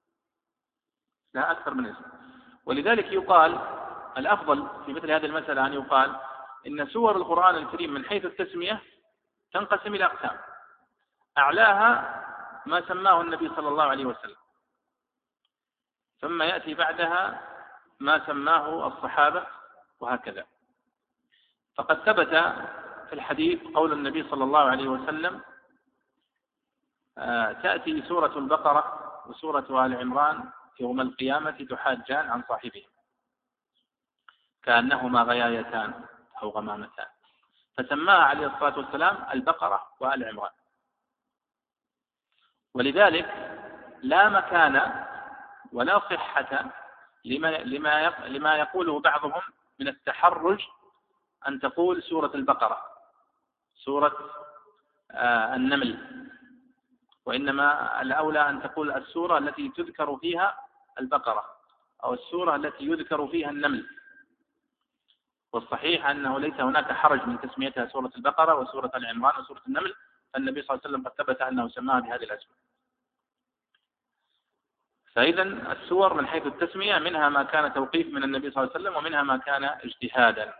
ولذلك يقال الأفضل في مثل هذه المسألة أن يقال إن سور القرآن الكريم من حيث التسمية تنقسم إلى أقسام، أعلاها ما سماه النبي صلى الله عليه وسلم، ثم يأتي بعدها ما سماه الصحابة، وهكذا. فقد ثبت في الحديث قول النبي صلى الله عليه وسلم: تأتي سورة البقرة وسورة آل عمران يوم القيامة تحاجان عن صاحبه كأنهما غيايتان أو غمامتان، فسماها عليه الصلاة والسلام البقرة وآل عمران. ولذلك لا مكان ولا صحة لما يقوله بعضهم من التحرج أن تقول سورة البقرة، سورة النمل، وإنما الأولى أن تقول السورة التي تذكر فيها البقرة أو السورة التي يذكر فيها النمل. والصحيح أنه ليس هناك حرج من تسميتها سورة البقرة وسورة آل عمران وسورة النمل، فالنبي صلى الله عليه وسلم قد ثبت أنه سماها بهذه الأسماء. فإذا السور من حيث التسمية منها ما كان توقيف من النبي صلى الله عليه وسلم، ومنها ما كان اجتهادا.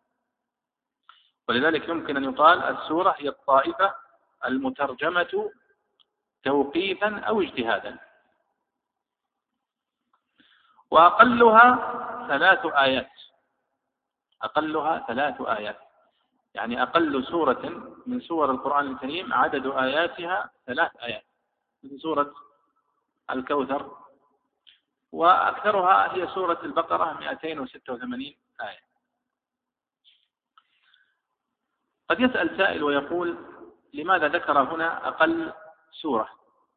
ولذلك يمكن أن يقال السورة هي الطائفة المترجمة توقيفا أو اجتهادا. وأقلها 3 آيات، يعني أقل سورة من سور القرآن الكريم عدد آياتها 3 آيات، مثل سورة الكوثر، وأكثرها هي سورة البقرة 286 آية. قد يسأل سائل ويقول: لماذا ذكر هنا أقل سورة؟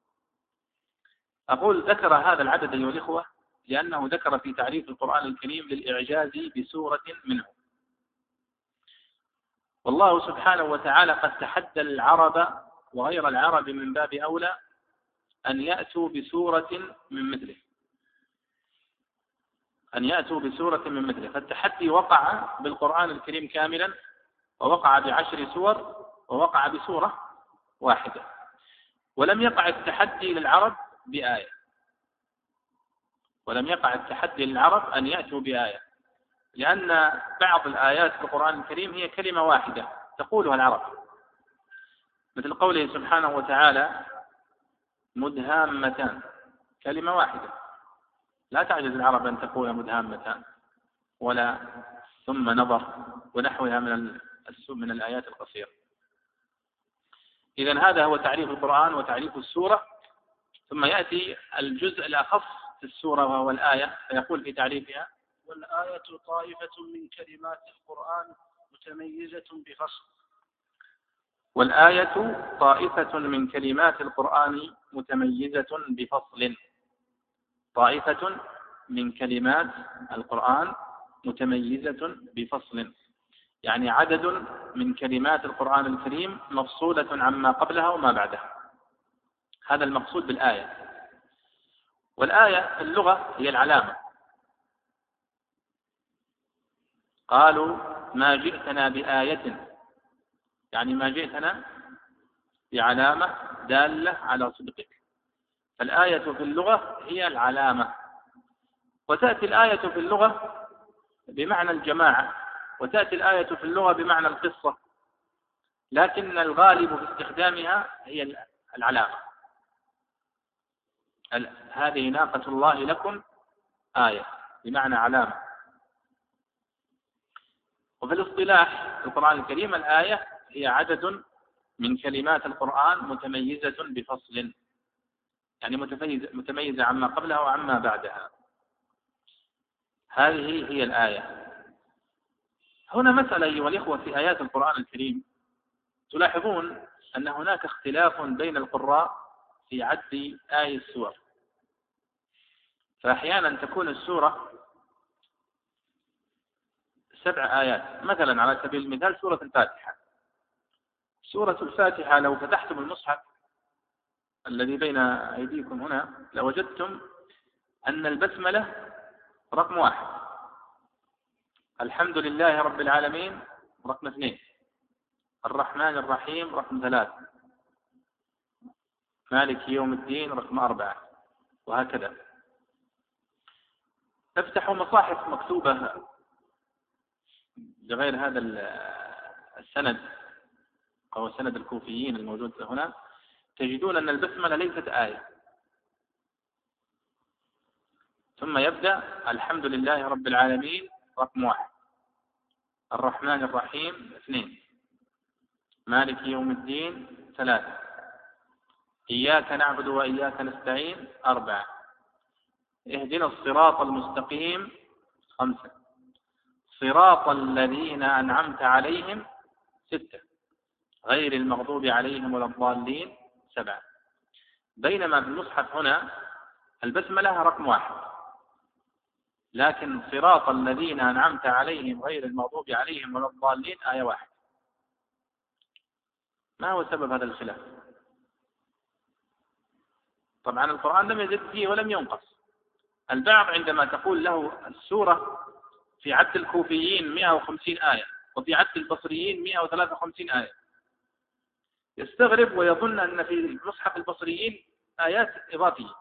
أقول ذكر هذا العدد أيها الإخوة لأنه ذكر في تعريف القرآن الكريم للإعجاز بسورة منه. والله سبحانه وتعالى قد تحدى العرب وغير العرب من باب أولى أن يأتوا بسورة من مثله، فالتحدي وقع بالقرآن الكريم كاملا، ووقع ب10 سور، ووقع بسورة واحدة. ولم يقع التحدي للعرب بآية، أن يأتوا بآية، لأن بعض الآيات في القرآن الكريم هي كلمة واحدة تقولها العرب، مثل قوله سبحانه وتعالى: مدهامتان، كلمة واحدة لا تعجز العرب أن تقول مدهامتان ولا ثم نظر ونحوها من الآيات القصيرة. إذن هذا هو تعريف القرآن وتعريف السورة. ثم يأتي الجزء الأخص في السورة وهو الآية، فيقول في تعريفها: والآية طائفة من كلمات القرآن متميزة بفصل. والآية طائفة من كلمات القرآن متميزة بفصل. طائفة من كلمات القرآن متميزة بفصل، يعني عدد من كلمات القرآن الكريم مفصولة عما قبلها وما بعدها. هذا المقصود بالآية. والآية في اللغة هي العلامة. قالوا: ما جئتنا بآية، يعني ما جئتنا بعلامة دالة على صدقك. فالآية في اللغة هي العلامة. وتأتي الآية في اللغة بمعنى الجماعة، وتأتي الآية في اللغة بمعنى القصة، لكن الغالب في استخدامها هي العلامة. هذه ناقة الله لكم آية، بمعنى علامة. وفي الاصطلاح في القرآن الكريم الآية هي عدد من كلمات القرآن متميزة بفصل، يعني متميزة عما قبلها وعما بعدها. هذه هي الآية. هنا مسألة أيها الإخوة في آيات القرآن الكريم، تلاحظون أن هناك اختلاف بين القراء في عد آي السور. فأحيانا تكون السورة 7 آيات، مثلا على سبيل المثال سورة الفاتحة. سورة الفاتحة لو فتحتم المصحف الذي بين أيديكم هنا لوجدتم أن البسملة رقم 1، الحمد لله رب العالمين رقم 2، الرحمن الرحيم رقم 3، مالك يوم الدين رقم 4، وهكذا. افتحوا مصاحف مكتوبة بغير هذا السند أو سند الكوفيين الموجود هنا، تجدون أن البسملة ليست آية، ثم يبدأ الحمد لله رب العالمين رقم 1، الرحمن الرحيم 2، مالك يوم الدين 3، إياك نعبد وإياك نستعين 4، اهدنا الصراط المستقيم 5، صراط الذين أنعمت عليهم 6، غير المغضوب عليهم ولا الضالين 7. بينما في المصحف هنا البسملة رقم 1، لكن صراط الذين أنعمت عليهم غير المغضوب عليهم ولا الضالين آية 1. ما هو سبب هذا الخلاف؟ طبعا القرآن لم يزد فيه ولم ينقص. البعض عندما تقول له السورة في عد الكوفيين 150 آية وفي عد البصريين 153 آية يستغرب ويظن أن في مصحف البصريين آيات إضافية،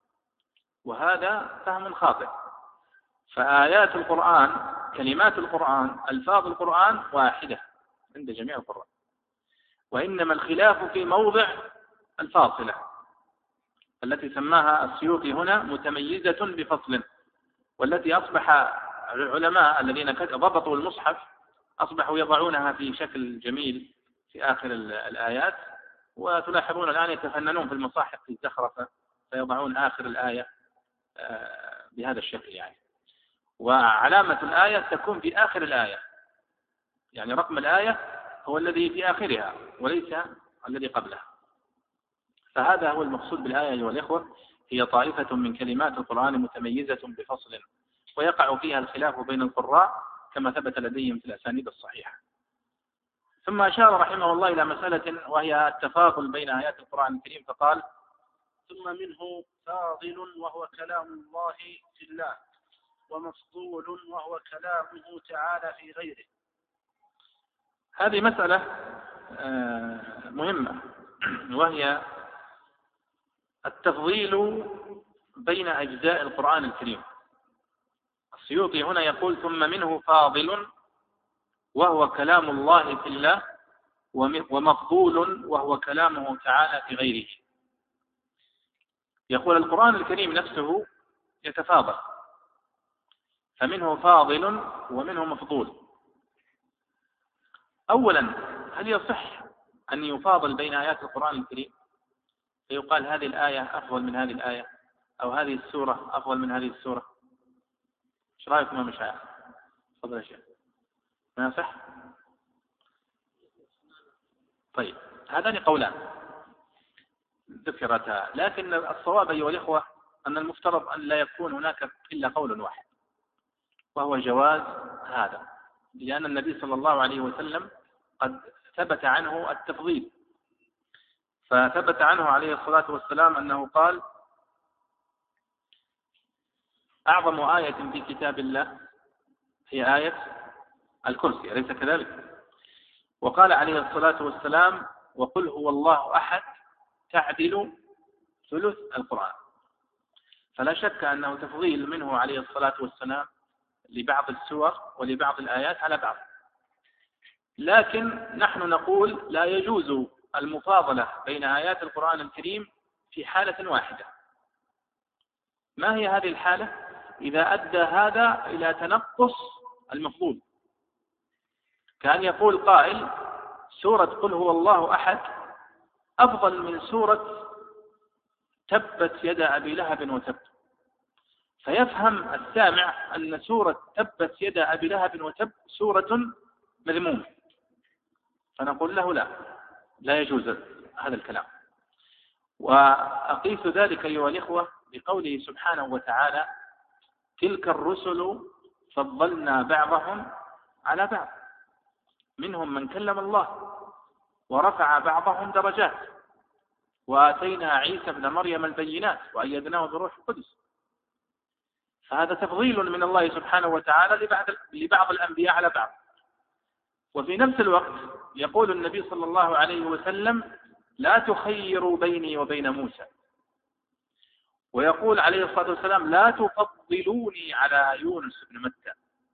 وهذا فهم خاطئ. فآيات القرآن، كلمات القرآن، ألفاظ القرآن واحدة عند جميع القراء، وإنما الخلاف في موضع الفاصلة التي سماها السيوطي هنا متميزة بفصل، والتي أصبح العلماء الذين ضبطوا المصحف أصبحوا يضعونها في شكل جميل في آخر الآيات، وتلاحظون الآن يتفننون في المصاحف في الزخرفة فيضعون آخر الآية بهذا الشكل يعني، وعلامة الآية تكون في آخر الآية، يعني رقم الآية هو الذي في آخرها وليس الذي قبلها. فهذا هو المقصود بالآية أيها الإخوة، هي طائفة من كلمات القرآن متميزة بفصل، ويقع فيها الخلاف بين القراء كما ثبت لديهم في الأسانيد الصحيحة. ثم أشار رحمه الله إلى مسألة وهي التفاضل بين آيات القرآن الكريم، فقال: ثم منه فاضل وهو كلام الله في الله، ومفضول وهو كلامه تعالى في غيره. هذه مسألة مهمة، وهي التفضيل بين أجزاء القرآن الكريم. السيوطي هنا يقول: ثم منه فاضل وهو كلام الله في الله، ومفضول وهو كلامه تعالى في غيره. يقول القرآن الكريم نفسه يتفاضل، فمنه فاضل ومنه مفضول. أولا، هل يصح أن يفاضل بين آيات القرآن الكريم فيقال هذه الآية أفضل من هذه الآية، أو هذه السورة أفضل من هذه السورة؟ ايش رايكم يا مشايخ؟ تفضل يا شيخ. ما يصح؟ طيب، هذان قولان ذكرتا، لكن الصواب أيها الإخوة أن المفترض أن لا يكون هناك إلا قول واحد، وهو جواز هذا، لأن النبي صلى الله عليه وسلم قد ثبت عنه التفضيل، فثبت عنه عليه الصلاة والسلام أنه قال: أعظم آية في كتاب الله هي آية الكرسي، أليس كذلك؟ وقال عليه الصلاة والسلام: وقل هو الله أحد تعدل ثلث القرآن. فلا شك أنه تفضيل منه عليه الصلاة والسلام لبعض السور ولبعض الآيات على بعض، لكن نحن نقول لا يجوز المفاضلة بين آيات القرآن الكريم في حالة واحدة. ما هي هذه الحالة؟ إذا أدى هذا إلى تنقص المفضول، كأن يقول قائل: سورة قل هو الله أحد أفضل من سورة تبت يد أبي لهب وتب، فيفهم السامع أن سورة تبت يد أبي لهب وتب سورة مذمومة، فنقول له لا يجوز هذا الكلام. وأقيس ذلك أيها الإخوة بقوله سبحانه وتعالى: تلك الرسل فضلنا بعضهم على بعض، منهم من كلم الله ورفع بعضهم درجات، وآتينا عيسى ابن مريم البينات وأيدناه بروح القدس. فهذا تفضيل من الله سبحانه وتعالى لبعض الأنبياء على بعض. وفي نفس الوقت يقول النبي صلى الله عليه وسلم: لا تخيروا بيني وبين موسى. ويقول عليه الصلاة والسلام: لا تفضلوني على يونس بن متى،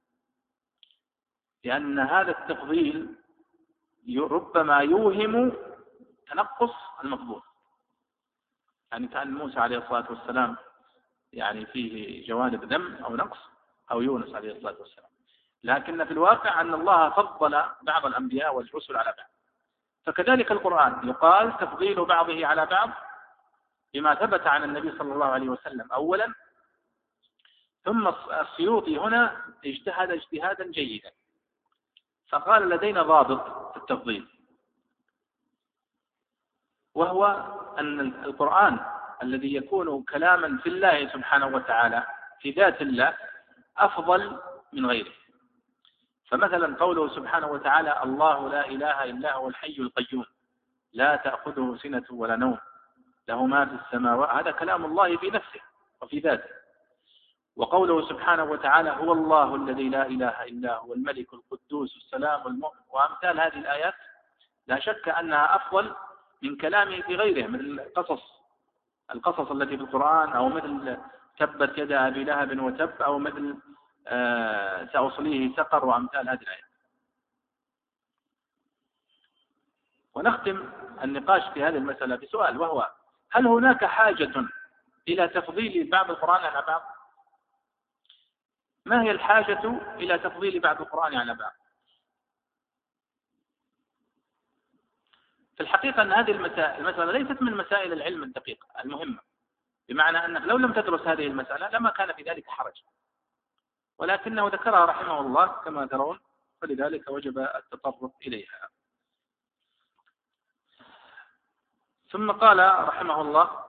لأن هذا التفضيل ربما يوهم تنقص المفضول. يعني كأن موسى عليه الصلاة والسلام يعني فيه جوانب ذم أو نقص، أو يونس عليه الصلاة والسلام، لكن في الواقع أن الله فضل بعض الأنبياء والرسل على بعض. فكذلك القرآن يقال تفضيل بعضه على بعض بما ثبت عن النبي صلى الله عليه وسلم أولا، ثم السيوطي هنا اجتهد اجتهادا جيدا فقال: لدينا ضابط في التفضيل، وهو أن القرآن الذي يكون كلاما في الله سبحانه وتعالى في ذات الله أفضل من غيره. فمثلا قوله سبحانه وتعالى: الله لا إله إلا هو الحي القيوم لا تأخذه سنة ولا نوم له ما في السماوات، هذا كلام الله في نفسه وفي ذاته. وقوله سبحانه وتعالى: هو الله الذي لا إله إلا هو الملك القدوس السلام المؤمن، وأمثال هذه الآيات لا شك أنها أفضل من كلامه في غيره، من القصص التي في القرآن، أو مثل تبت يد أبي لهب وتب، أو مثل سأصليه سقر، وأمثال هذه الآيات. ونختم النقاش في هذه المسألة بسؤال، وهو: هل هناك حاجة إلى تفضيل بعض القرآن على بعض؟ ما هي الحاجة إلى تفضيل بعض القرآن على بعض؟ في الحقيقة أن هذه المسألة ليست من مسائل العلم الدقيق المهمة، بمعنى أنك لو لم تدرس هذه المسألة لما كان في ذلك حرج، ولكنه ذكرها رحمه الله كما ترون، فلذلك وجب التطرق إليها. ثم قال رحمه الله: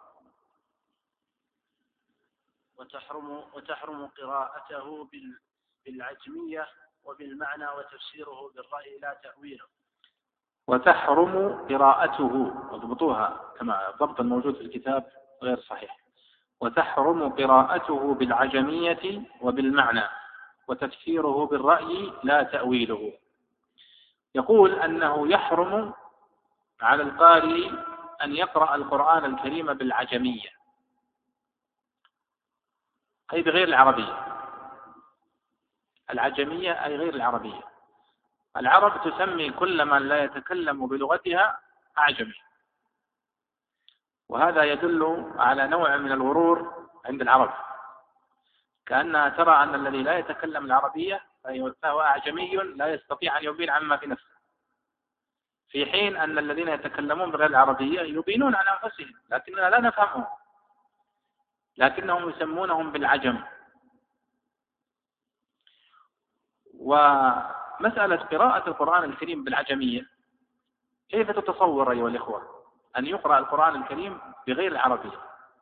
وتحرم قراءته بالعجمية وبالمعنى وتفسيره بالرأي لا تأويله. وتحرم قراءته، اضبطوها كما الضبط الموجود في الكتاب غير صحيح. وتحرم قراءته بالعجمية وبالمعنى وتفسيره بالرأي لا تأويله. يقول أنه يحرم على القارئ أن يقرأ القرآن الكريم بالعجمية، أي بغير العربية. العجمية أي غير العربية. العرب تسمي كل من لا يتكلم بلغتها أعجمي، وهذا يدل على نوع من الغرور عند العرب، كأنها ترى أن الذي لا يتكلم العربية فهو أعجمي لا يستطيع أن يبين عما في نفسه، في حين أن الذين يتكلمون بغير العربية يبينون عن أنفسهم لكننا لا نفهمهم، لكنهم يسمونهم بالعجم. ومسألة قراءة القرآن الكريم بالعجمية، كيف تتصور أيها الإخوة أن يقرأ القرآن الكريم بغير العربية؟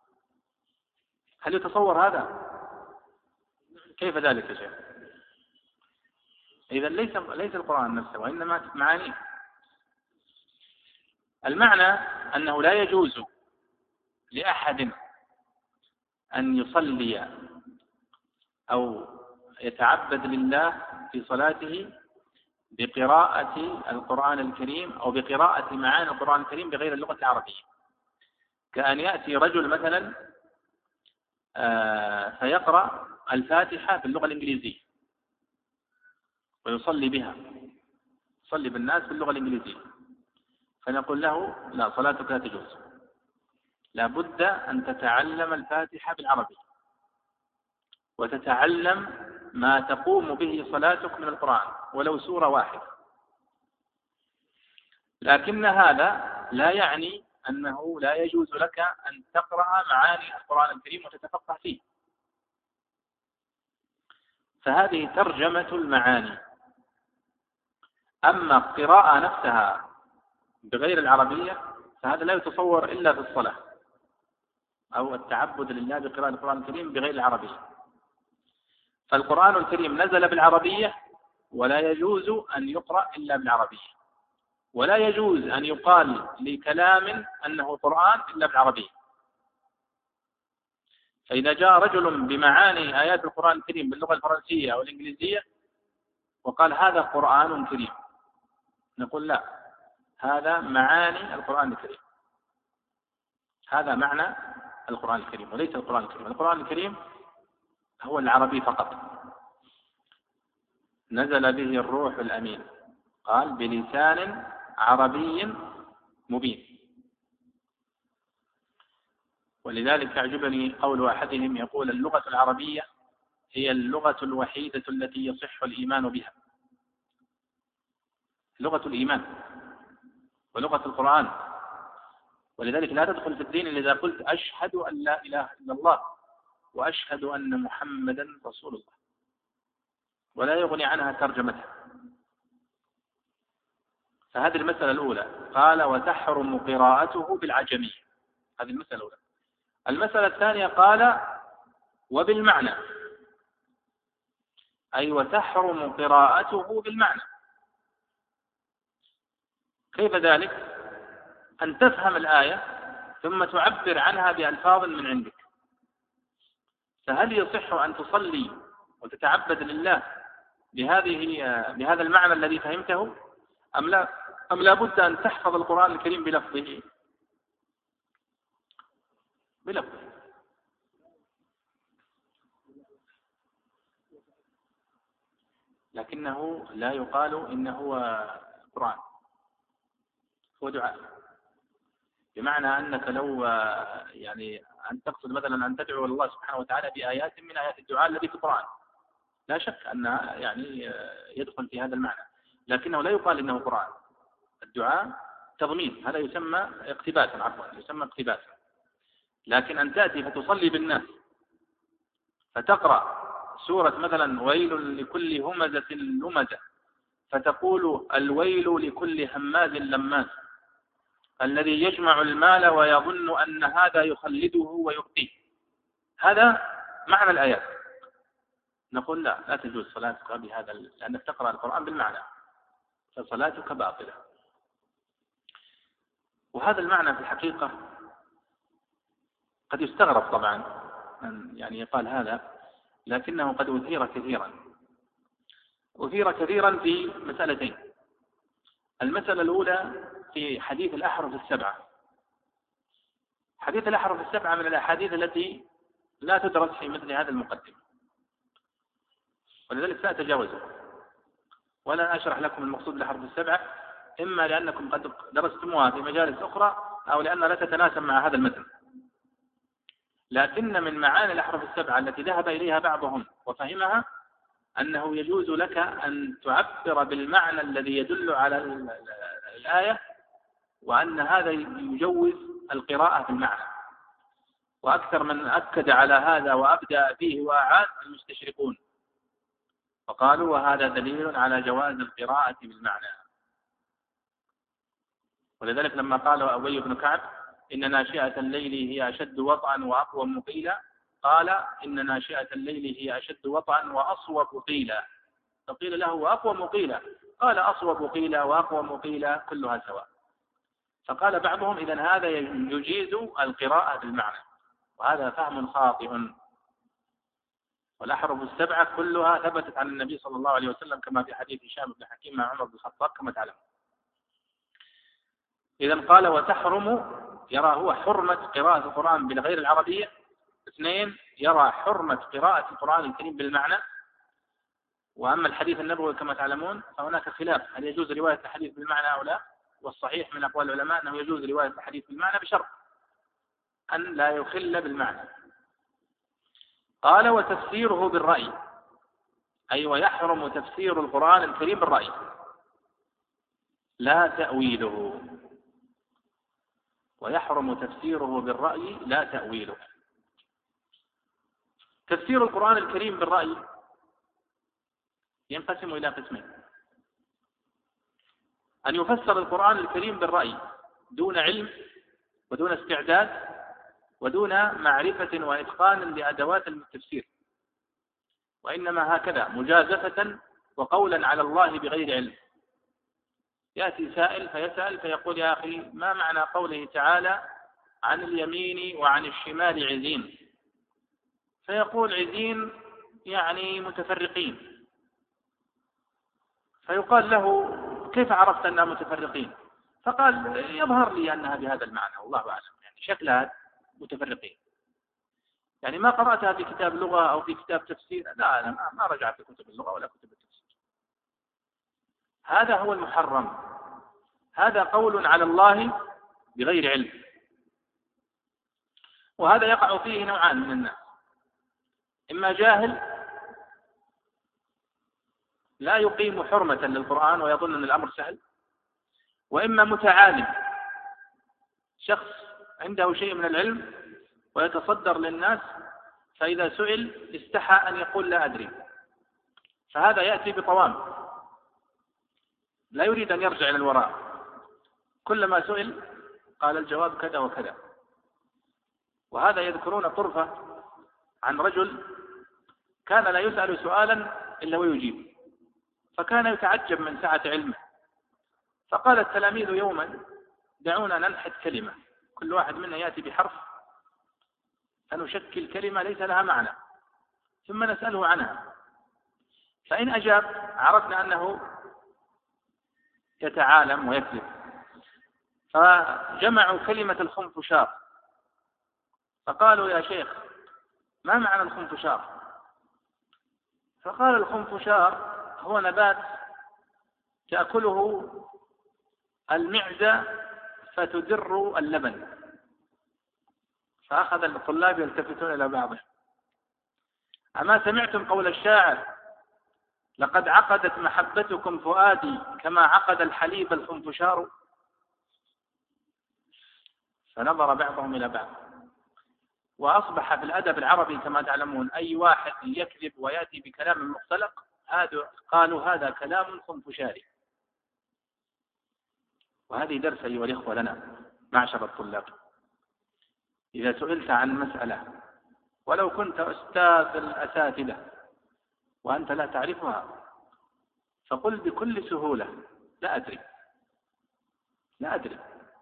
هل يتصور هذا؟ كيف ذلك يا شيخ؟ إذا ليس القرآن نفسه، وإنما معاني. المعنى أنه لا يجوز لأحد أن يصلي أو يتعبد لله في صلاته بقراءة القرآن الكريم أو بقراءة معاني القرآن الكريم بغير اللغة العربية، كأن يأتي رجل مثلا فيقرأ الفاتحة باللغة الإنجليزية ويصلي بها، يصلي بالناس باللغة الإنجليزية، فنقول له: لا، صلاتك لا تجوز، لا بد أن تتعلم الفاتحة بالعربي وتتعلم ما تقوم به صلاتك من القرآن ولو سورة واحدة. لكن هذا لا يعني أنه لا يجوز لك أن تقرأ معاني القرآن الكريم وتتفقه فيه، فهذه ترجمة المعاني. أما القراءة نفسها بغير العربية فهذا لا يتصور إلا في الصلاة، أو التعبد لله بقراءة القرآن الكريم بغير العربية. فالقرآن الكريم نزل بالعربية ولا يجوز أن يقرأ إلا بالعربية، ولا يجوز أن يقال لكلام أنه قرآن إلا بالعربية. فإذا جاء رجل بمعاني آيات القرآن الكريم باللغة الفرنسية أو الإنجليزية وقال هذا قرآن كريم، نقول لا، هذا معاني القرآن الكريم، هذا معنى القرآن الكريم وليس القرآن الكريم. القرآن الكريم هو العربي فقط، نزل به الروح الأمين، قال بلسان عربي مبين. ولذلك أعجبني قول أحدهم يقول اللغة العربية هي اللغة الوحيدة التي يصح الإيمان بها، لغة الإيمان ولغة القرآن. ولذلك لا تدخل في الدين إلا إذا قلت أشهد أن لا إله إلا الله وأشهد أن محمدا رسول الله، ولا يغني عنها ترجمتها. فهذه المسألة الأولى. قال وتحرم قراءته بالعجمية، هذه المسألة الأولى. المسألة الثانية قال وبالمعنى، أي وتحرم قراءته بالمعنى. كيف ذلك؟ أن تفهم الآية ثم تعبر عنها بألفاظ من عندك. فهل يصح أن تصلي وتتعبد لله بهذا المعنى الذي فهمته أم لا بد أن تحفظ القرآن الكريم بلفظه؟ لكنه لا يقال إنه قرآن، هو دعاء. بمعنى أنك لو أن تقصد مثلا أن تدعو الله سبحانه وتعالى بآيات من آيات الدعاء التي في القرآن، لا شك أن يدخل في هذا المعنى، لكنه لا يقال إنه قرآن. الدعاء تضمين، هذا يسمى اقتباسا. لكن أن تأتي فتصلي بالناس فتقرأ سورة مثلا ويل لكل همزة لمزة، فتقول الويل لكل هماز لماز الذي يجمع المال ويظن أن هذا يخلده ويبقيه، هذا معنى الآيات. نقول لا تجوز صلاتك بهذا، لأنك تقرأ القرآن بالمعنى، فصلاتك باطلة. وهذا المعنى في الحقيقة قد يستغرب طبعا أن يقال هذا، لكنه قد أثير كثيرا في مسألتين. المسألة الأولى في حديث الأحرف السبعة. حديث الأحرف السبعة من الأحاديث التي لا تدرس في مثل هذا المقدم، ولذلك سأتجاوزه ولا أشرح لكم المقصود بالأحرف السبعة، إما لأنكم قد درستموها في مجالس أخرى أو لأنها لا تتناسب مع هذا المتن. لكن من معاني الأحرف السبعة التي ذهب إليها بعضهم وفهمها أنه يجوز لك أن تعبر بالمعنى الذي يدل على الآية، وأن هذا يجوز القراءة بالمعنى. وأكثر من أكد على هذا وأبدأ فيه وأعاد المستشرقون، فقالوا وهذا دليل على جواز القراءة بالمعنى. ولذلك لما قال أبي بن كعب إن ناشئة الليل هي أشد وطئا وأقوى مقيلا، قال إن ناشئة الليل هي أشد وطئا وأصوب قيلا، فقيل له وأقوى مقيلا، قال أصوب قيلا وأقوى مقيلا كلها سواء. فقال بعضهم إذن هذا يجيز القراءة بالمعنى، وهذا فهم خاطئ. والأحرف السبعة كلها ثبتت عن النبي صلى الله عليه وسلم كما في حديث هشام بن حكيم مع عمر بن الخطاب كما تعلم. إذن قال وتحرم، يرى هو حرمة قراءة القرآن بالغير العربية. 2 يرى حرمة قراءة القرآن الكريم بالمعنى. وأما الحديث النبوي كما تعلمون فهناك خلاف هل يجوز رواية الحديث بالمعنى أو لا، والصحيح من أقوال العلماء أنه يجوز رواية الحديث بالمعنى بشرط أن لا يخل بالمعنى. قال وتفسيره بالرأي، أي ويحرم تفسير القرآن الكريم بالرأي لا تأويله، ويحرم تفسيره بالرأي لا تأويله. تفسير القرآن الكريم بالرأي ينقسم إلى قسمين: أن يفسر القرآن الكريم بالرأي دون علم ودون استعداد ودون معرفة وإتقان لأدوات التفسير، وإنما هكذا مجازفة وقولا على الله بغير علم. يأتي سائل فيسأل فيقول: يا أخي، ما معنى قوله تعالى عن اليمين وعن الشمال عزين؟ فيقول: عزين يعني متفرقين. فيقال له: كيف عرفت أنها متفرقين؟ فقال: يظهر لي أنها بهذا المعنى، والله أعلم، يعني شكلها متفرقين. يعني ما قرأتها في كتاب لغة أو في كتاب تفسير، لا، أنا ما رجعت في كتب اللغة ولا كتب التفسير. هذا هو المحرم، هذا قول على الله بغير علم. وهذا يقع فيه نوعان من الناس: إما جاهل لا يقيم حرمة للقرآن ويظن أن الأمر سهل، وإما متعالم، شخص عنده شيء من العلم ويتصدر للناس، فإذا سئل استحى أن يقول لا أدري، فهذا يأتي بطوام لا يريد أن يرجع إلى الوراء، كلما سئل قال الجواب كذا وكذا. وهذا يذكرون طرفة عن رجل كان لا يسأل سؤالا إلا ويجيب، فكان يتعجب من سعة علمه، فقال التلاميذ يوما: دعونا ننحت كلمة، كل واحد منا يأتي بحرف فنشكل كلمة ليس لها معنى، ثم نسأله عنها، فإن أجاب عرفنا أنه يتعالم ويكذب. فجمعوا كلمة الخنفشار، فقالوا: يا شيخ، ما معنى الخنفشار؟ فقال: الخنفشار هو نبات تأكله المعزة فتدر اللبن. فأخذ الطلاب يلتفتون إلى بعضهم: أما سمعتم قول الشاعر: لقد عقدت محبتكم فؤادي كما عقد الحليب الخنفشار؟ فنظر بعضهم إلى بعض. وأصبح في الأدب العربي كما تعلمون أي واحد يكذب ويأتي بكلام مختلق قالوا هذا كلام خنفشاري. وهذه درس أيها الإخوة لنا معشر الطلاب: إذا سئلت عن مسألة ولو كنت أستاذ الأساتذة وأنت لا تعرفها، فقل بكل سهولة: لا أدري، لا أدري.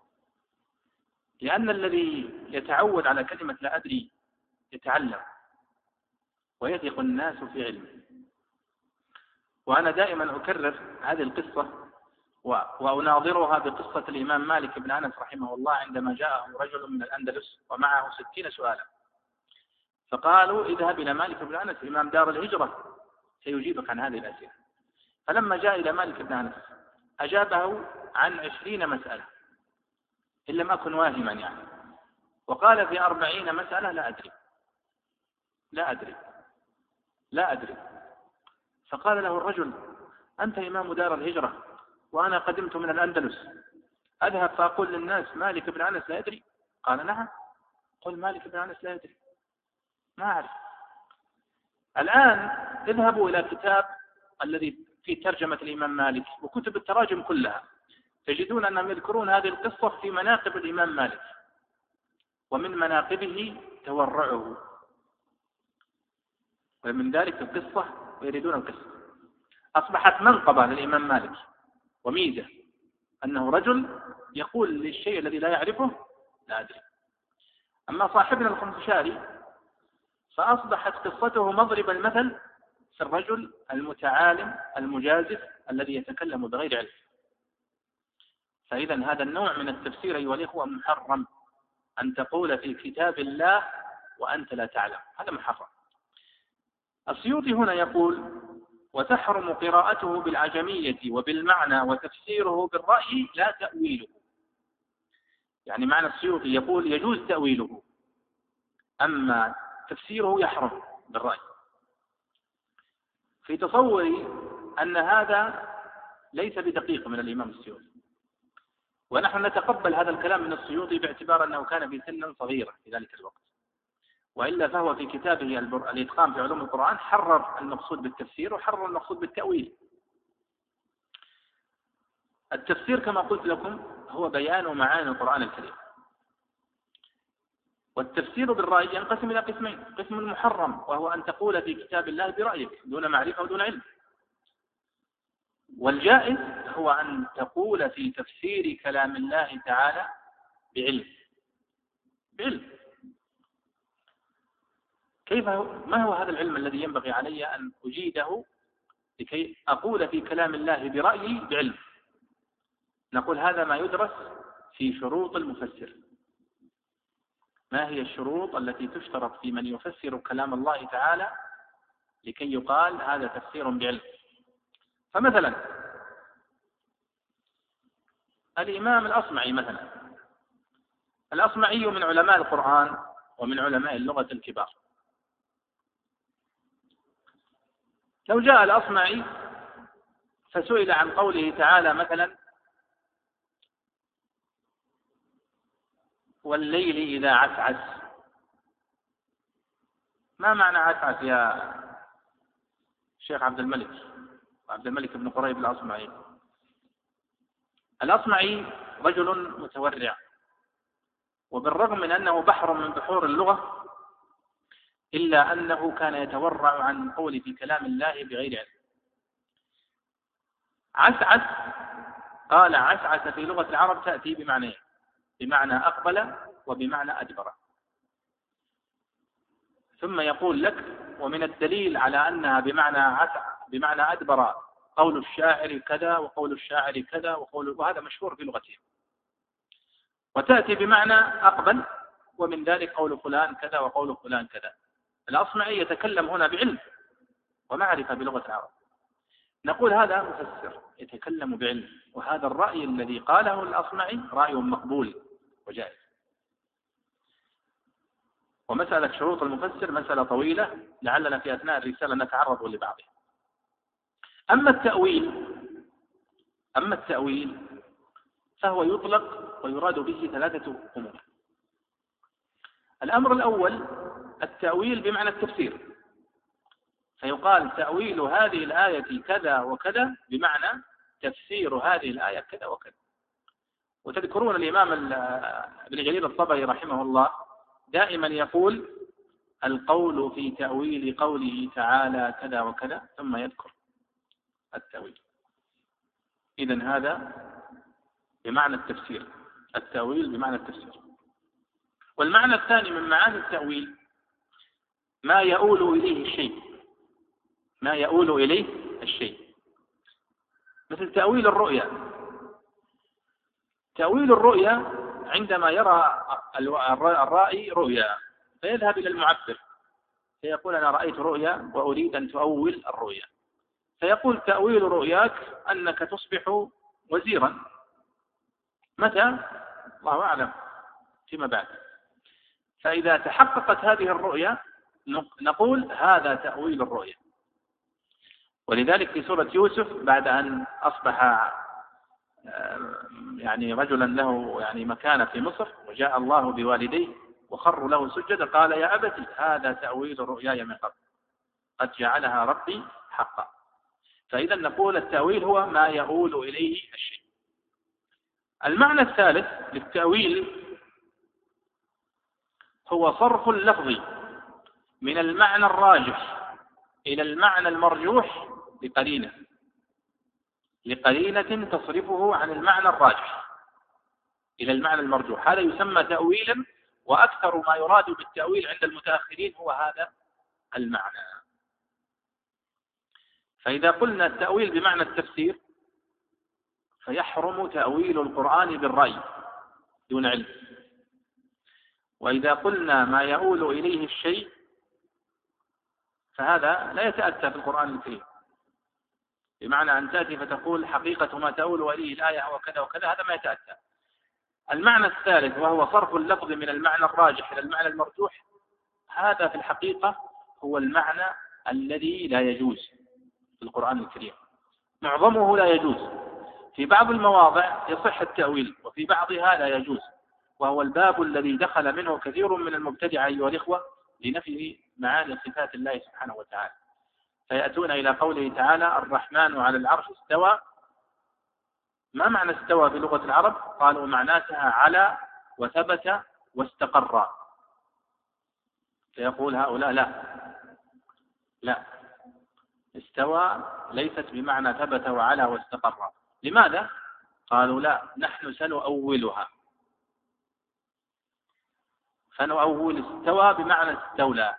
لأن الذي يتعود على كلمة لا أدري يتعلم ويثق الناس في علمه. وأنا دائما أكرر هذه القصة وأناظرها بقصة الإمام مالك بن أنس رحمه الله، عندما جاءه رجل من الأندلس ومعه 60 سؤالا، فقالوا: اذهب إلى مالك بن أنس إمام دار الهجرة سيجيبك عن هذه الأسئلة. فلما جاء إلى مالك بن أنس أجابه عن 20 مسألة إن لم أكن واهما يعني، وقال في 40 مسألة: لا أدري، لا أدري، لا أدري. فقال له الرجل: أنت إمام دار الهجرة وأنا قدمت من الأندلس، أذهب فأقول للناس مالك بن أنس لا يدري؟ قال: نعم، قل مالك بن أنس لا يدري، ما أعرف. الآن اذهبوا إلى كتاب الذي في ترجمة الإمام مالك وكتب التراجم كلها، تجدون أنهم يذكرون هذه القصة في مناقب الإمام مالك، ومن مناقبه تورعه، ومن ذلك القصة ويريدون القصة. أصبحت منقبة للإمام مالك وميزة أنه رجل يقول للشيء الذي لا يعرفه لا أدري. أما صاحبنا الخنفشاري فأصبحت قصته مضرب المثل في الرجل المتعالم المجازف الذي يتكلم بغير علم. فإذا هذا النوع من التفسير أيها الإخوة محرم، أن تقول في كتاب الله وأنت لا تعلم، هذا محرم. السيوطي هنا يقول: وتحرم قراءته بالعجمية وبالمعنى وتفسيره بالرأي لا تأويله. يعني معنى السيوطي يقول يجوز تأويله، أما تفسيره يحرم بالرأي. في تصوري أن هذا ليس بدقيق من الإمام السيوطي، ونحن نتقبل هذا الكلام من السيوطي باعتبار أنه كان في سن صغيرة في ذلك الوقت، وإلا فهو في كتابه الإتقان في علوم القرآن حرر المقصود بالتفسير وحرر المقصود بالتأويل. التفسير كما قلت لكم هو بيان معاني القرآن الكريم، والتفسير بالرأي ينقسم إلى قسمين: قسم محرم وهو أن تقول في كتاب الله برأيك دون معرفة ودون علم، والجائز هو أن تقول في تفسير كلام الله تعالى بعلم. ما هو هذا العلم الذي ينبغي علي أن أجيده لكي أقول في كلام الله برأيي بعلم؟ نقول هذا ما يدرس في شروط المفسر. ما هي الشروط التي تشترط في من يفسر كلام الله تعالى لكي يقال هذا تفسير بعلم؟ فمثلا الإمام الأصمعي مثلا، الأصمعي من علماء القرآن ومن علماء اللغة الكبار. لو جاء الأصمعي فسئل عن قوله تعالى مثلا: والليل إذا عسعس، ما معنى عسعس يا شيخ عبد الملك بن قريب الأصمعي؟ الأصمعي رجل متورع، وبالرغم من أنه بحر من بحور اللغة إلا أنه كان يتورع عن قول في كلام الله بغير علم. عسعس، قال عسعس في لغة العرب تأتي بمعنيين: بمعنى أقبل وبمعنى أدبر. ثم يقول لك: ومن الدليل على أنها بمعنى أدبر قول الشاعر كذا وقول الشاعر كذا وهذا مشهور في لغتهم. وتأتي بمعنى أقبل، ومن ذلك قول فلان كذا وقول فلان كذا. الأصمعي يتكلم هنا بعلم ومعرفة بلغة العرب. نقول هذا مفسر يتكلم بعلم، وهذا الرأي الذي قاله الأصمعي رأي مقبول وجائز. ومسألة شروط المفسر مسألة طويلة لعلنا في أثناء الرسالة نتعرض لبعضها. أما التأويل فهو يطلق ويراد به ثلاثة أمور. الأمر الأول التأويل بمعنى التفسير، فيقال تأويل هذه الآية كذا وكذا بمعنى تفسير هذه الآية كذا وكذا. وتذكرون الإمام ابن جرير الطبري رحمه الله دائما يقول: القول في تأويل قوله تعالى كذا وكذا، ثم يذكر التأويل. إذن هذا بمعنى التفسير، التأويل بمعنى التفسير. والمعنى الثاني من معاني التأويل ما يؤول إليه الشيء، مثل تأويل الرؤيا. تأويل الرؤيا عندما يرى الرائي رؤيا فيذهب إلى المعبر فيقول: أنا رأيت رؤيا وأريد أن تؤول الرؤيا، فيقول: تأويل رؤياك أنك تصبح وزيرا. متى؟ الله أعلم، فيما بعد. فإذا تحققت هذه الرؤيا نقول هذا تأويل الرؤيا. ولذلك في سورة يوسف بعد أن أصبح رجلا له مكانة في مصر وجاء الله بوالديه وخروا له سجدا قال: يا أبت هذا تأويل رؤياي من قبل قد جعلها ربي حقا. فإذا نقول التأويل هو ما يؤول إليه الشيء. المعنى الثالث للتأويل هو صرف اللفظ من المعنى الراجح إلى المعنى المرجوح لقرينة تصرفه عن المعنى الراجح إلى المعنى المرجوح. هذا يسمى تأويلا، وأكثر ما يراد بالتأويل عند المتأخرين هو هذا المعنى. فإذا قلنا التأويل بمعنى التفسير فيحرم تأويل القرآن بالرأي دون علم. وإذا قلنا ما يؤول إليه الشيء فهذا لا يتأتى في القرآن الكريم، بمعنى أن تأتي فتقول حقيقة ما تؤول إليه الآية هو كذا وكذا، هذا ما يتأتى. المعنى الثالث وهو صرف اللفظ من المعنى الراجح إلى المعنى المرجوح، هذا في الحقيقة هو المعنى الذي لا يجوز في القرآن الكريم. معظمه لا يجوز، في بعض المواضع يصح التأويل وفي بعضها لا يجوز، وهو الباب الذي دخل منه كثير من المبتدعة أيها الإخوة لنفي معاني صفات الله سبحانه وتعالى. فيأتون إلى قوله تعالى: الرحمن على العرش استوى. ما معنى استوى بلغة العرب؟ قالوا معناتها على وثبت واستقر. فيقول هؤلاء لا، استوى ليست بمعنى ثبت وعلى واستقر. لماذا؟ قالوا لا، نحن سنؤولها، فنؤول استوى بمعنى استولى.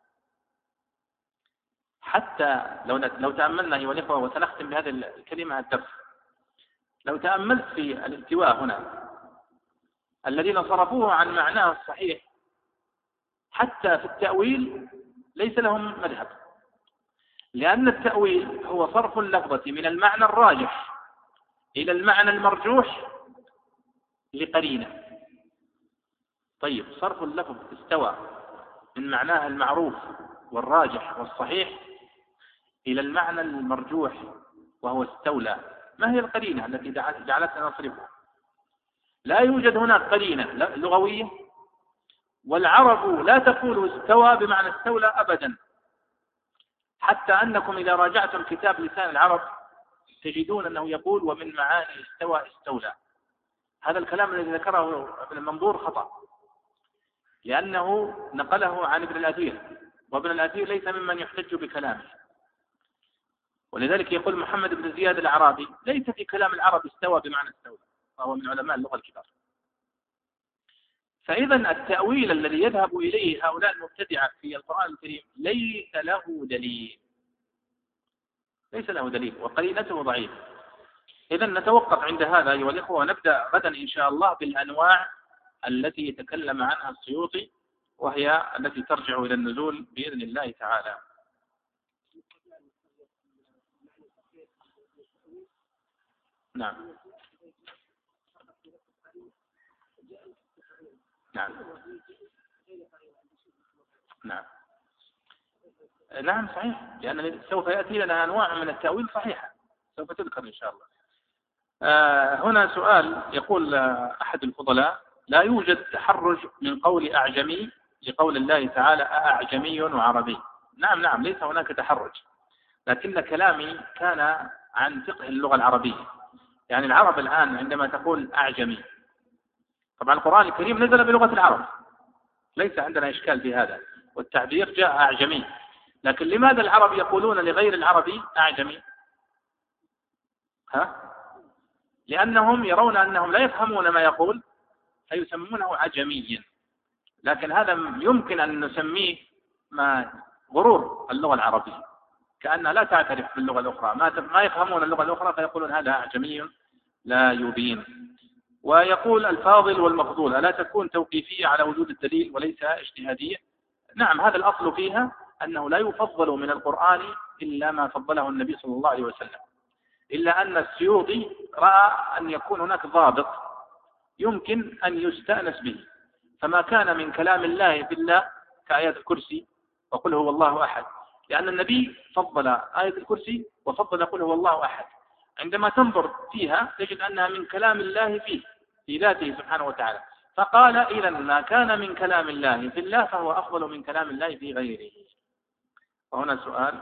حتى لو تأملنا أيها الإخوة، وسنختم بهذه الكلمة الدرس، لو تأملت في الاستواء هنا الذين صرفوه عن معناه الصحيح حتى في التأويل ليس لهم مذهب، لأن التأويل هو صرف اللفظة من المعنى الراجح إلى المعنى المرجوح لقرينة. طيب، صرف اللفظ استوى من معناها المعروف والراجح والصحيح إلى المعنى المرجوح وهو استولى، ما هي القرينة التي جعلتنا نصرفه؟ لا يوجد هناك قرينة لغوية، والعرب لا تقول استوى بمعنى استولى أبدا، حتى أنكم إذا راجعتم كتاب لسان العرب تجدون أنه يقول ومن معاني استوى استولى. هذا الكلام الذي ذكره ابن المنظور خطأ، لأنه نقله عن ابن الأثير، وابن الأثير ليس ممن يحتج بكلامه، ولذلك يقول محمد بن زياد الأعرابي ليس في كلام العرب استوى بمعنى استولى، فهو من علماء اللغة الكبار. فإذا التأويل الذي يذهب إليه هؤلاء المبتدعة في القرآن الكريم ليس له دليل وقرينته ضعيفة. إذا نتوقف عند هذا أيها الإخوة، ونبدأ غدا إن شاء الله بالأنواع التي يتكلم عنها السيوطي، وهي التي ترجع إلى النزول بإذن الله تعالى. نعم نعم نعم نعم صحيح، لأن سوف يأتي لنا أنواع من التأويل صحيحة سوف تذكر إن شاء الله. هنا سؤال، يقول أحد الفضلاء: لا يوجد تحرج من قول أعجمي لقول الله تعالى أعجمي وعربي. نعم ليس هناك تحرج، لكن كلامي كان عن فقه اللغة العربية. يعني العرب الآن عندما تقول أعجمي، طبعا القرآن الكريم نزل بلغة العرب، ليس عندنا إشكال في هذا، والتعبير جاء أعجمي، لكن لماذا العرب يقولون لغير العربي أعجمي؟ لأنهم يرون أنهم لا يفهمون ما يقول فيسمونه عجميا، لكن هذا يمكن أن نسميه غرور اللغة العربية، كأنها لا تعترف باللغة الأخرى، ما يفهمون اللغة الأخرى فيقولون هذا أعجمي لا يبين. ويقول الفاضل والمفضول: ألا تكون توقيفية على وجود الدليل وليس اجتهادية؟ نعم، هذا الأصل فيها أنه لا يفضل من القرآن إلا ما فضله النبي صلى الله عليه وسلم، إلا أن السيوطي رأى أن يكون هناك ضابط يمكن أن يستأنس به، فما كان من كلام الله بالله كآيات الكرسي وقل هو الله أحد، لأن النبي فضل آية الكرسي وفضل قل هو الله أحد، عندما تنظر فيها تجد أنها من كلام الله فيه في ذاته سبحانه وتعالى، فقال إذا ما كان من كلام الله في الله فهو أفضل من كلام الله في غيره. وهنا سؤال: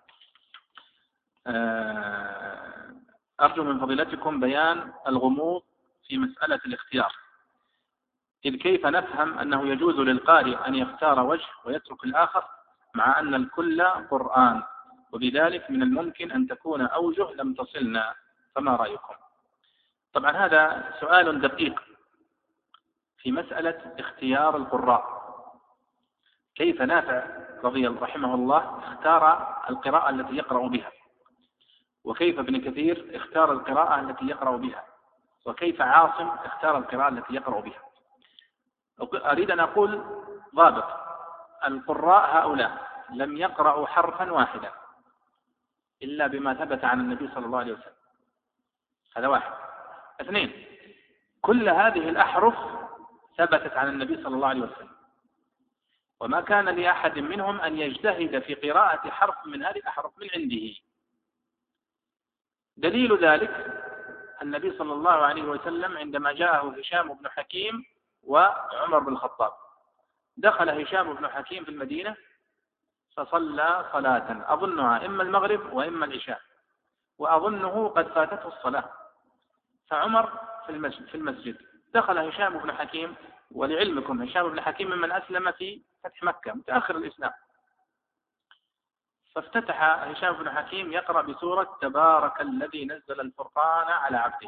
أرجو من فضيلتكم بيان الغموض في مسألة الاختيار، إذ كيف نفهم أنه يجوز للقارئ أن يختار وجه ويترك الآخر مع أن الكل قرآن، وبذلك من الممكن أن تكون أوجه لم تصلنا، فما رأيكم؟ طبعا هذا سؤال دقيق في مسألة اختيار القراء. كيف نافع رحمه الله اختار القراءة التي يقرأ بها، وكيف ابن كثير اختار القراءة التي يقرأ بها، وكيف عاصم اختار القراءة التي يقرأ بها. أريد أن أقول ضابط: القراء هؤلاء لم يقرأوا حرفا واحدا إلا بما ثبت عن النبي صلى الله عليه وسلم، هذا واحد. اثنين، كل هذه الأحرف ثبتت عن النبي صلى الله عليه وسلم، وما كان لأحد منهم أن يجتهد في قراءة حرف من هذه الأحرف من عنده. دليل ذلك النبي صلى الله عليه وسلم عندما جاءه هشام بن حكيم وعمر بن الخطاب، دخل هشام بن حكيم في المدينة فصلى صلاة أظنها إما المغرب وإما العشاء، وأظنه قد فاتته الصلاة، فعمر في المسجد، دخل هشام بن حكيم ولعلمكم هشام بن حكيم ممن أسلم في فتح مكة متأخر الإسلام، فافتتح هشام بن حكيم يقرأ بسورة تبارك الذي نزل الفرقان على عبده،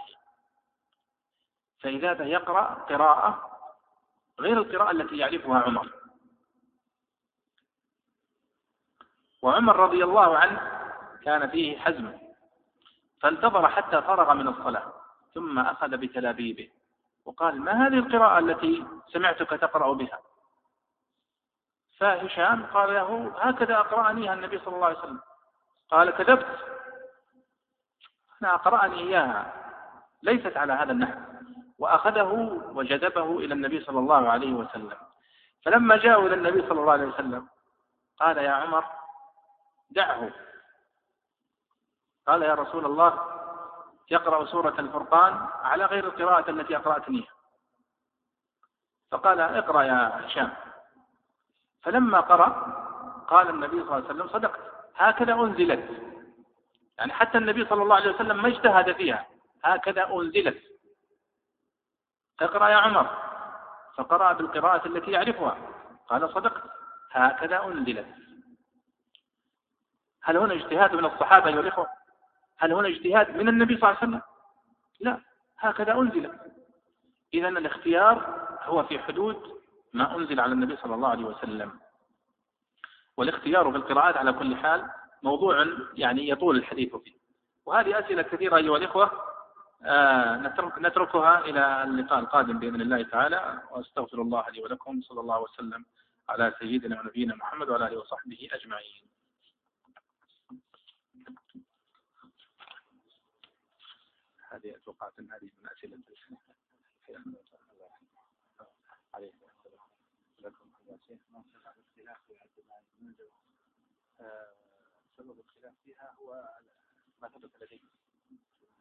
فإذا يقرأ قراءة غير القراءة التي يعرفها عمر. وعمر رضي الله عنه كان فيه حزم، فانتظر حتى فرغ من الصلاة ثم أخذ بتلابيبه وقال: ما هذه القراءة التي سمعتك تقرأ بها؟ فهشام قال له: هكذا أقرأنيها النبي صلى الله عليه وسلم. قال: كذبت، أنا أقرأني إياها ليست على هذا النحو. وأخذه وجذبه إلى النبي صلى الله عليه وسلم. فلما جاءوا إلى النبي صلى الله عليه وسلم قال: يا عمر دعه. قال: يا رسول الله يقرأ سورة الفرقان على غير القراءة التي أقرأتنيها. فقال: اقرأ يا هشام. فلما قرأ قال النبي صلى الله عليه وسلم: صدقت، هكذا أنزلت. يعني حتى النبي صلى الله عليه وسلم ما اجتهد فيها، هكذا أنزلت. اقرأ يا عمر. فقرأ بالقراءة التي يعرفها. قال: صدقت، هكذا أنزلت. هل هنا اجتهاد من الصحابة أيها الإخوة؟ هل هنا اجتهاد من النبي صلى الله عليه وسلم؟ لا، هكذا أنزلت. إذن الاختيار هو في حدود ما أنزل على النبي صلى الله عليه وسلم. والاختيار في القراءات على كل حال موضوع يعني يطول الحديث فيه، وهذه أسئلة كثيرة أيها الإخوة نتركها إلى اللقاء القادم بإذن الله تعالى. وأستغفر الله لي ولكم، صلى الله وسلم على سيدنا ونبينا محمد وعلى آله وصحبه أجمعين. هذه أتوقع أن هذه من أسئلة عليه السلام لكم. سبب الخلاف فيها هو ما ثبت لديه